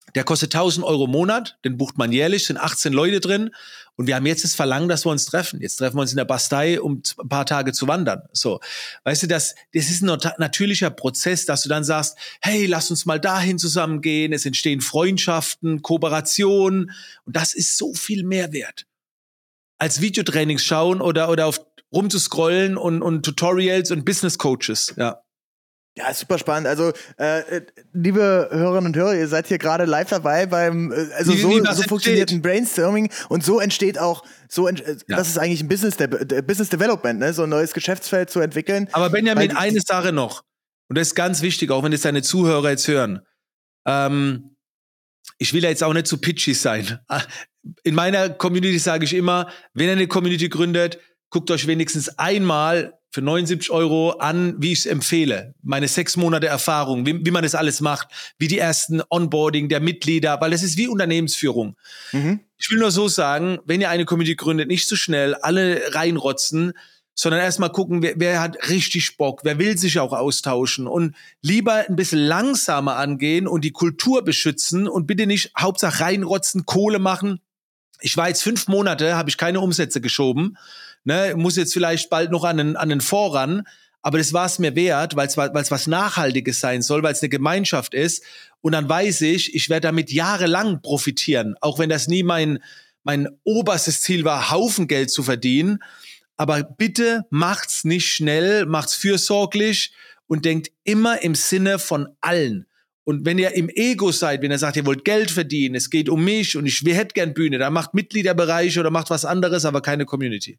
Der kostet tausend Euro im Monat, den bucht man jährlich, sind achtzehn Leute drin und wir haben jetzt das Verlangen, dass wir uns treffen. Jetzt treffen wir uns in der Bastei, um ein paar Tage zu wandern. So, weißt du, das, das ist ein natürlicher Prozess, dass du dann sagst, hey, lass uns mal dahin zusammengehen, es entstehen Freundschaften, Kooperationen und das ist so viel mehr wert. Als Videotrainings schauen oder, oder auf rumzuscrollen und, und Tutorials und Business Coaches, ja. Ja, super spannend. Also, äh, liebe Hörerinnen und Hörer, ihr seid hier gerade live dabei beim, äh, also Wie- so, wie was so funktioniert ein entsteht. Brainstorming und so entsteht auch, so ent- äh, Ja. das ist eigentlich ein Business, De- De- Business Development, ne? So ein neues Geschäftsfeld zu entwickeln. Aber Benjamin, Weil- eine Sache noch. Und das ist ganz wichtig, auch wenn es deine Zuhörer jetzt hören. Ähm, ich will ja jetzt auch nicht zu pitchy sein. In meiner Community sage ich immer, wenn ihr eine Community gründet, guckt euch wenigstens einmal für neunundsiebzig Euro an, wie ich es empfehle. Meine sechs Monate Erfahrung, wie, wie man das alles macht, wie die ersten Onboarding der Mitglieder, weil das ist wie Unternehmensführung. Mhm. Ich will nur so sagen, wenn ihr eine Community gründet, nicht so schnell alle reinrotzen, sondern erstmal gucken, wer, wer hat richtig Bock, wer will sich auch austauschen und lieber ein bisschen langsamer angehen und die Kultur beschützen und bitte nicht Hauptsache reinrotzen, Kohle machen. Ich war jetzt fünf Monate, habe ich keine Umsätze geschoben, ne, muss jetzt vielleicht bald noch an den, an den Fonds ran, aber das war es mir wert, weil es weil es was Nachhaltiges sein soll, weil es eine Gemeinschaft ist und dann weiß ich, ich werde damit jahrelang profitieren, auch wenn das nie mein, mein oberstes Ziel war, Haufen Geld zu verdienen. Aber bitte macht's nicht schnell, macht's fürsorglich und denkt immer im Sinne von allen. Und wenn ihr im Ego seid, wenn ihr sagt, ihr wollt Geld verdienen, es geht um mich und ich hätte gern Bühne, dann macht Mitgliederbereiche oder macht was anderes, aber keine Community.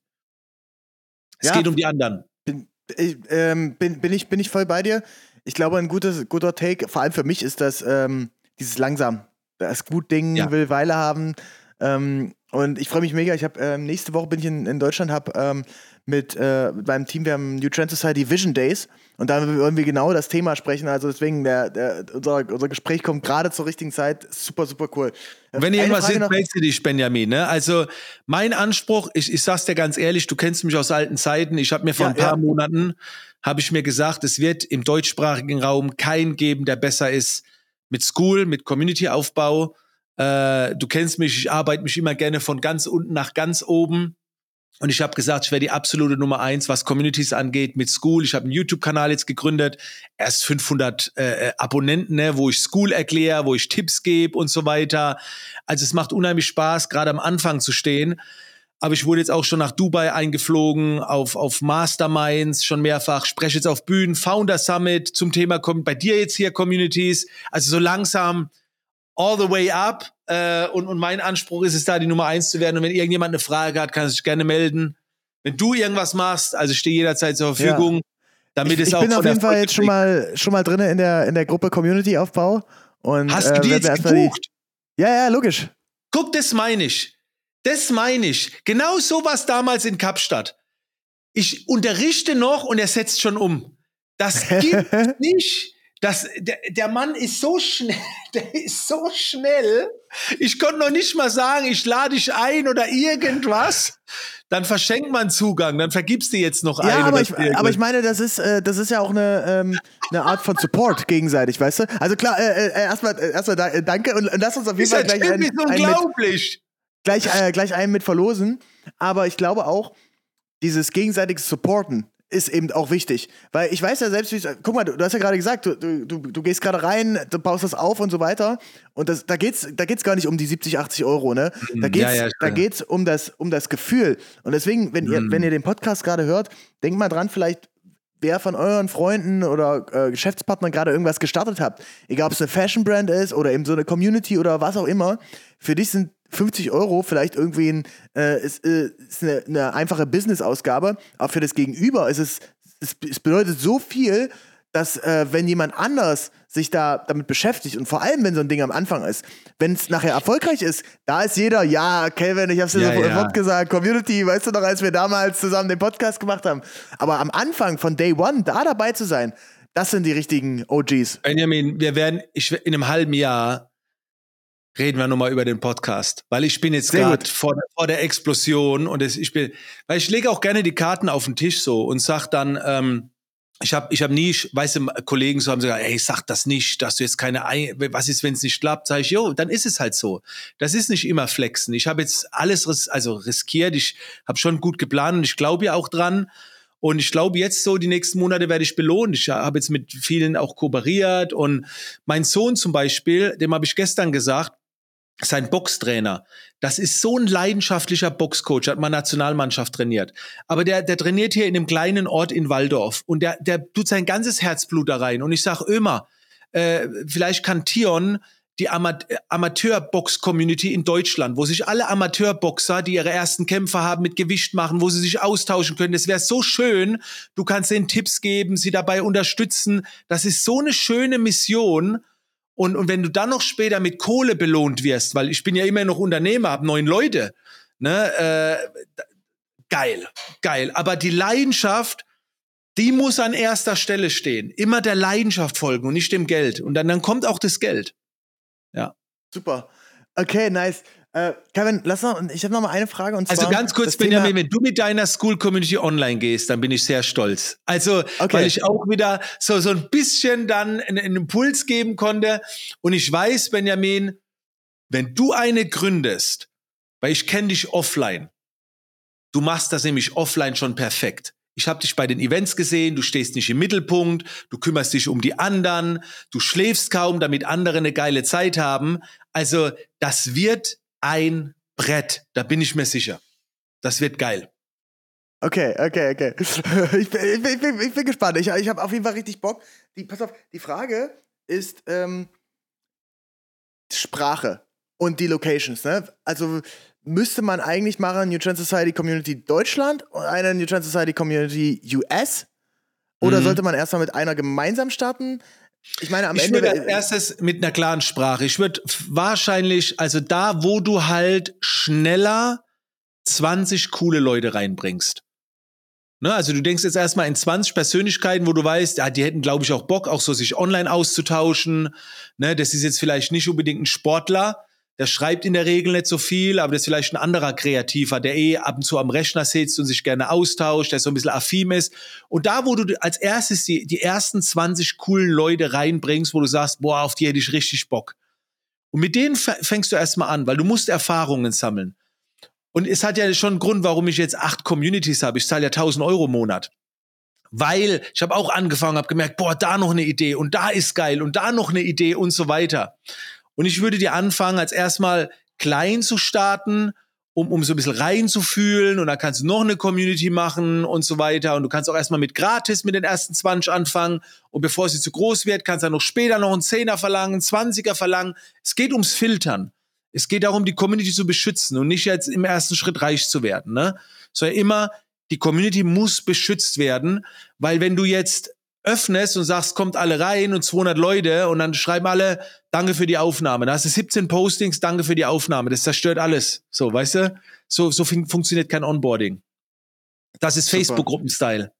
Es Ja. geht um die anderen. Bin, ich, ähm, bin, bin, ich, bin ich voll bei dir. Ich glaube, ein gutes, guter Take, vor allem für mich, ist das ähm, dieses langsam. Das gut Ding Ja. will Weile haben. Ähm, und ich freue mich mega. Ich habe ähm, nächste Woche bin ich in, in Deutschland, habe ähm, mit, äh, mit meinem Team, wir haben New Trend Society Vision Days und da wollen wir genau das Thema sprechen. Also deswegen, der, der, unser, unser Gespräch kommt gerade zur richtigen Zeit. Super, super cool. Wenn Eine irgendwas Frage ist, noch- meldest du dich, Benjamin. Ne? Also mein Anspruch, ich, ich sag's dir ganz ehrlich, du kennst mich aus alten Zeiten. Ich habe mir vor Ja, ein paar ja. Monaten, habe ich mir gesagt, es wird im deutschsprachigen Raum keinen geben, der besser ist mit School, mit Community-Aufbau. Äh, du kennst mich, ich arbeite mich immer gerne von ganz unten nach ganz oben. Und ich habe gesagt, ich wäre die absolute Nummer eins, was Communities angeht, mit School. Ich habe einen YouTube-Kanal jetzt gegründet, erst fünfhundert äh, Abonnenten, ne, wo ich School erkläre, wo ich Tipps gebe und so weiter. Also es macht unheimlich Spaß, gerade am Anfang zu stehen. Aber ich wurde jetzt auch schon nach Dubai eingeflogen, auf, auf Masterminds schon mehrfach, spreche jetzt auf Bühnen, Founder Summit zum Thema, kommt bei dir jetzt hier Communities. Also so langsam all the way up. Äh, und, und mein Anspruch ist es da, die Nummer eins zu werden. Und wenn irgendjemand eine Frage hat, kann er sich gerne melden. Wenn du irgendwas machst, also ich stehe jederzeit zur Verfügung, Ja. damit Ich, es ich auch bin auf von jeden Fall Erfolg jetzt schon geprägt mal, schon mal drin in der, in der Gruppe Community-Aufbau. Und, Hast du äh, die werden wir jetzt erstmal die- gebucht? Ja, ja, logisch. Guck, das meine ich. Das meine ich. Genau so war es damals in Kapstadt. Ich unterrichte noch und er setzt schon um. Das gibt nicht. Das, der, der Mann ist so schnell, der ist so schnell. Ich konnte noch nicht mal sagen, ich lade dich ein oder irgendwas. Dann verschenkt man Zugang, dann vergibst du jetzt noch Ja, einen. aber oder ich, irgendwas. aber ich meine, das ist, äh, das ist ja auch eine, ähm, eine Art von Support gegenseitig, weißt du? Also klar, äh, äh, erstmal äh, erstmal da, äh, danke und, und lass uns auf jeden Dieser Fall gleich Typ einen, ist einen, mit, unglaublich. gleich, äh, gleich einen mit verlosen. Aber ich glaube auch, dieses gegenseitige Supporten ist eben auch wichtig. Weil ich weiß ja selbst, wie es, guck mal, du, du hast ja gerade gesagt, du, du, du gehst gerade rein, du baust das auf und so weiter. Und das, da geht's, da geht's gar nicht um die siebzig, achtzig Euro, ne? Da geht's, Ja, ja, da klar. geht's um das, um das Gefühl. Und deswegen, wenn ihr, Mhm. wenn ihr den Podcast gerade hört, denkt mal dran, vielleicht wer von euren Freunden oder äh, Geschäftspartnern gerade irgendwas gestartet habt, egal ob es eine Fashion-Brand ist oder eben so eine Community oder was auch immer, für dich sind fünfzig Euro vielleicht irgendwie ein, äh, ist, äh, ist eine, eine einfache Business-Ausgabe, aber für das Gegenüber ist es, es, es bedeutet so viel, dass äh, wenn jemand anders sich da damit beschäftigt und vor allem, wenn so ein Ding am Anfang ist, wenn es nachher erfolgreich ist, da ist jeder, ja, Kelvin, ich hab's dir Ja, sofort ja. gesagt, Community, weißt du noch, als wir damals zusammen den Podcast gemacht haben. Aber am Anfang von Day One, da dabei zu sein, das sind die richtigen O Gs. Benjamin, wir werden, ich, in einem halben Jahr reden wir nochmal über den Podcast, weil ich bin jetzt Sehr gerade gut. vor, vor der Explosion und es, ich bin, weil ich lege auch gerne die Karten auf den Tisch so und sag dann, ähm, Ich habe ich hab nie, weißt du, Kollegen so haben gesagt, ey, sag das nicht, dass du jetzt keine, Ei- was ist, wenn es nicht klappt? Sag ich, jo, dann ist es halt so. Das ist nicht immer flexen. Ich habe jetzt alles ris- also riskiert, ich habe schon gut geplant und ich glaube ja auch dran. Und ich glaube, jetzt so die nächsten Monate werde ich belohnt. Ich habe jetzt mit vielen auch kooperiert und mein Sohn zum Beispiel, dem habe ich gestern gesagt, sein Boxtrainer, das ist so ein leidenschaftlicher Boxcoach, hat mal Nationalmannschaft trainiert. Aber der, der trainiert hier in einem kleinen Ort in Waldorf und der, der tut sein ganzes Herzblut da rein. Und ich sag Ömer, äh, vielleicht kann Tion die Ama- Amateur-Box-Community in Deutschland, wo sich alle Amateurboxer, die ihre ersten Kämpfe haben, mit Gewicht machen, wo sie sich austauschen können. Das wäre so schön. Du kannst denen Tipps geben, sie dabei unterstützen. Das ist so eine schöne Mission. Und, und wenn du dann noch später mit Kohle belohnt wirst, weil ich bin ja immer noch Unternehmer, habe neun Leute, ne, äh, geil, geil. Aber die Leidenschaft, die muss an erster Stelle stehen. Immer der Leidenschaft folgen und nicht dem Geld. Und dann, dann kommt auch das Geld. Ja. Super. Okay, nice. Äh, Kevin, lass noch, ich habe noch mal eine Frage und zwar. Also ganz kurz, das Benjamin, Thema- wenn du mit deiner School Community online gehst, dann bin ich sehr stolz. Also, Okay. weil ich auch wieder so, so ein bisschen dann einen, einen Impuls geben konnte. Und ich weiß, Benjamin, wenn du eine gründest, weil ich kenne dich offline, du machst das nämlich offline schon perfekt. Ich habe dich bei den Events gesehen, du stehst nicht im Mittelpunkt, du kümmerst dich um die anderen, du schläfst kaum, damit andere eine geile Zeit haben. Also das wird ein Brett, da bin ich mir sicher. Das wird geil. Okay, okay, okay. Ich bin, ich bin, ich bin, ich bin gespannt. Ich, ich habe auf jeden Fall richtig Bock. Die, pass auf, die Frage ist ähm, Sprache und die Locations. Ne? Also müsste man eigentlich machen New Trend Society Community Deutschland und eine New Trend Society Community U S? Oder Mhm. sollte man erstmal mit einer gemeinsam starten? Ich meine, am Ich Ende. würde als erstes mit einer klaren Sprache. Ich würde wahrscheinlich, also da, wo du halt schneller zwanzig coole Leute reinbringst. Ne, also du denkst jetzt erstmal in zwanzig Persönlichkeiten, wo du weißt, ja, die hätten, glaube ich, auch Bock, auch so sich online auszutauschen. Ne, das ist jetzt vielleicht nicht unbedingt ein Sportler, der schreibt in der Regel nicht so viel, aber das ist vielleicht ein anderer Kreativer, der eh ab und zu am Rechner sitzt und sich gerne austauscht, der so ein bisschen affin ist. Und da, wo du als erstes die, die ersten zwanzig coolen Leute reinbringst, wo du sagst, boah, auf die hätte ich richtig Bock. Und mit denen fängst du erstmal an, weil du musst Erfahrungen sammeln. Und es hat ja schon einen Grund, warum ich jetzt acht Communities habe. Ich zahle ja tausend Euro im Monat. Weil ich habe auch angefangen, habe gemerkt, boah, da noch eine Idee und da ist geil und da noch eine Idee und so weiter. Und ich würde dir anfangen, als erstmal klein zu starten, um, um so ein bisschen reinzufühlen. Und dann kannst du noch eine Community machen und so weiter. Und du kannst auch erstmal mit gratis mit den ersten zwanzig anfangen. Und bevor sie zu groß wird, kannst du dann noch später noch einen Zehner verlangen, einen Zwanziger verlangen. Es geht ums Filtern. Es geht darum, die Community zu beschützen und nicht jetzt im ersten Schritt reich zu werden, ne? Sondern immer, die Community muss beschützt werden, weil wenn du jetzt öffnest und sagst, kommt alle rein und zweihundert Leute und dann schreiben alle, danke für die Aufnahme. Da hast du siebzehn Postings, danke für die Aufnahme. Das zerstört alles. So, weißt du? So, so fun- funktioniert kein Onboarding. Das ist Facebook-Gruppen-Style.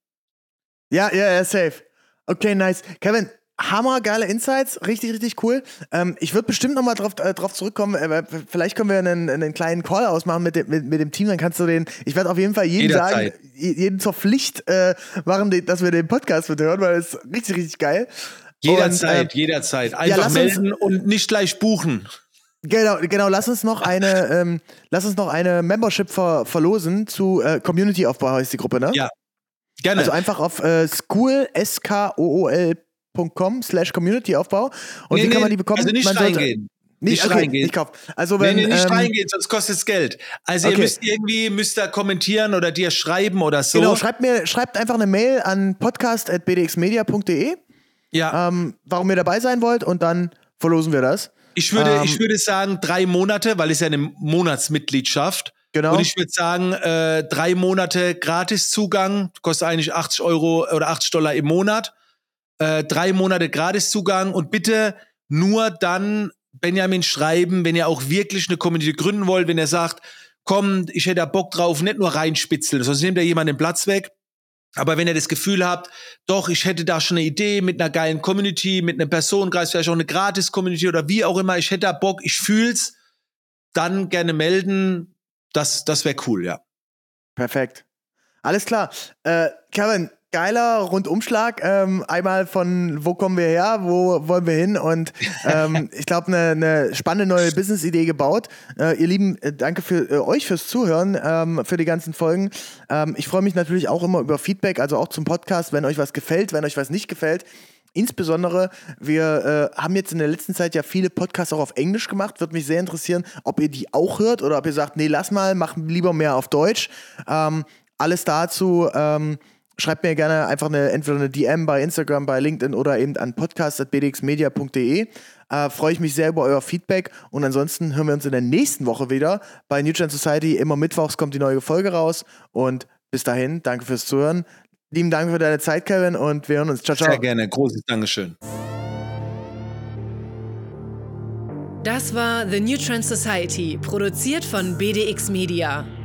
Ja, ja, ja, safe. Okay, nice. Kevin, hammergeile Insights, richtig, richtig cool. Ähm, ich würde bestimmt nochmal drauf, äh, drauf zurückkommen. Äh, vielleicht können wir einen, einen kleinen Call ausmachen mit dem, mit, mit dem Team, dann kannst du den, ich werde auf jeden Fall jedem Jederzeit. sagen, jeden zur Pflicht äh, machen, die, dass wir den Podcast mit hören, weil es ist richtig, richtig geil. Jederzeit, Und, äh, jederzeit. ja, Einfach lass uns- melden und nicht gleich buchen. Genau, genau, lass uns noch eine, ähm, lass uns noch eine Membership ver verlosen zu äh, Community-Aufbau heißt die Gruppe, ne? Ja, gerne. Also einfach auf äh, school, S K O O L Punkt com slash Community-Aufbau. Und Nee, wie kann nee, man die bekommen? also nicht man sollte- reingehen. Nicht, Nicht okay, reingehen. nicht kaufen. Also Nee, wenn, nee, nicht ähm, reingehen, sonst kostet es Geld. Also okay. ihr müsst irgendwie, müsst da kommentieren oder dir schreiben oder so. Genau, schreibt mir, schreibt einfach eine Mail an podcast at b d x media punkt d e, Ja, ähm, warum ihr dabei sein wollt und dann verlosen wir das. ich würde, ähm, ich würde sagen drei Monate, weil es ja eine Monatsmitgliedschaft. Genau. Und ich würde sagen, äh, drei Monate Gratiszugang, kostet eigentlich achtzig Euro oder achtzig Dollar im Monat. Äh, drei Monate Gratiszugang und bitte nur dann Benjamin schreiben, wenn ihr auch wirklich eine Community gründen wollt, wenn ihr sagt, komm, ich hätte da Bock drauf, nicht nur reinspitzeln, sonst nimmt ja jemand den Platz weg. Aber wenn ihr das Gefühl habt, doch, ich hätte da schon eine Idee mit einer geilen Community, mit einem Personenkreis, vielleicht auch eine Gratis-Community oder wie auch immer, ich hätte da Bock, ich fühl's, dann gerne melden. Das, das wäre cool, ja. Perfekt. Alles klar. Äh, Kevin, geiler Rundumschlag. Ähm, einmal von wo kommen wir her, wo wollen wir hin und ähm, ich glaube, eine ne spannende neue Business-Idee gebaut. Äh, ihr Lieben, äh, danke für äh, euch fürs Zuhören, ähm, für die ganzen Folgen. Ähm, ich freue mich natürlich auch immer über Feedback, also auch zum Podcast, wenn euch was gefällt, wenn euch was nicht gefällt. Insbesondere, wir äh, haben jetzt in der letzten Zeit ja viele Podcasts auch auf Englisch gemacht. Würde mich sehr interessieren, ob ihr die auch hört oder ob ihr sagt, nee, lass mal, mach lieber mehr auf Deutsch. Ähm, alles dazu, ähm, schreibt mir gerne einfach eine, entweder eine D M bei Instagram, bei LinkedIn oder eben an podcast at b d x media punkt d e. Äh, freue ich mich sehr über euer Feedback und ansonsten hören wir uns in der nächsten Woche wieder bei New Trend Society. Immer mittwochs kommt die neue Folge raus und bis dahin, danke fürs Zuhören. Lieben Dank für deine Zeit, Kevin, und wir hören uns. Ciao, ciao. Sehr gerne, großes Dankeschön. Das war The New Trend Society, produziert von B D X Media.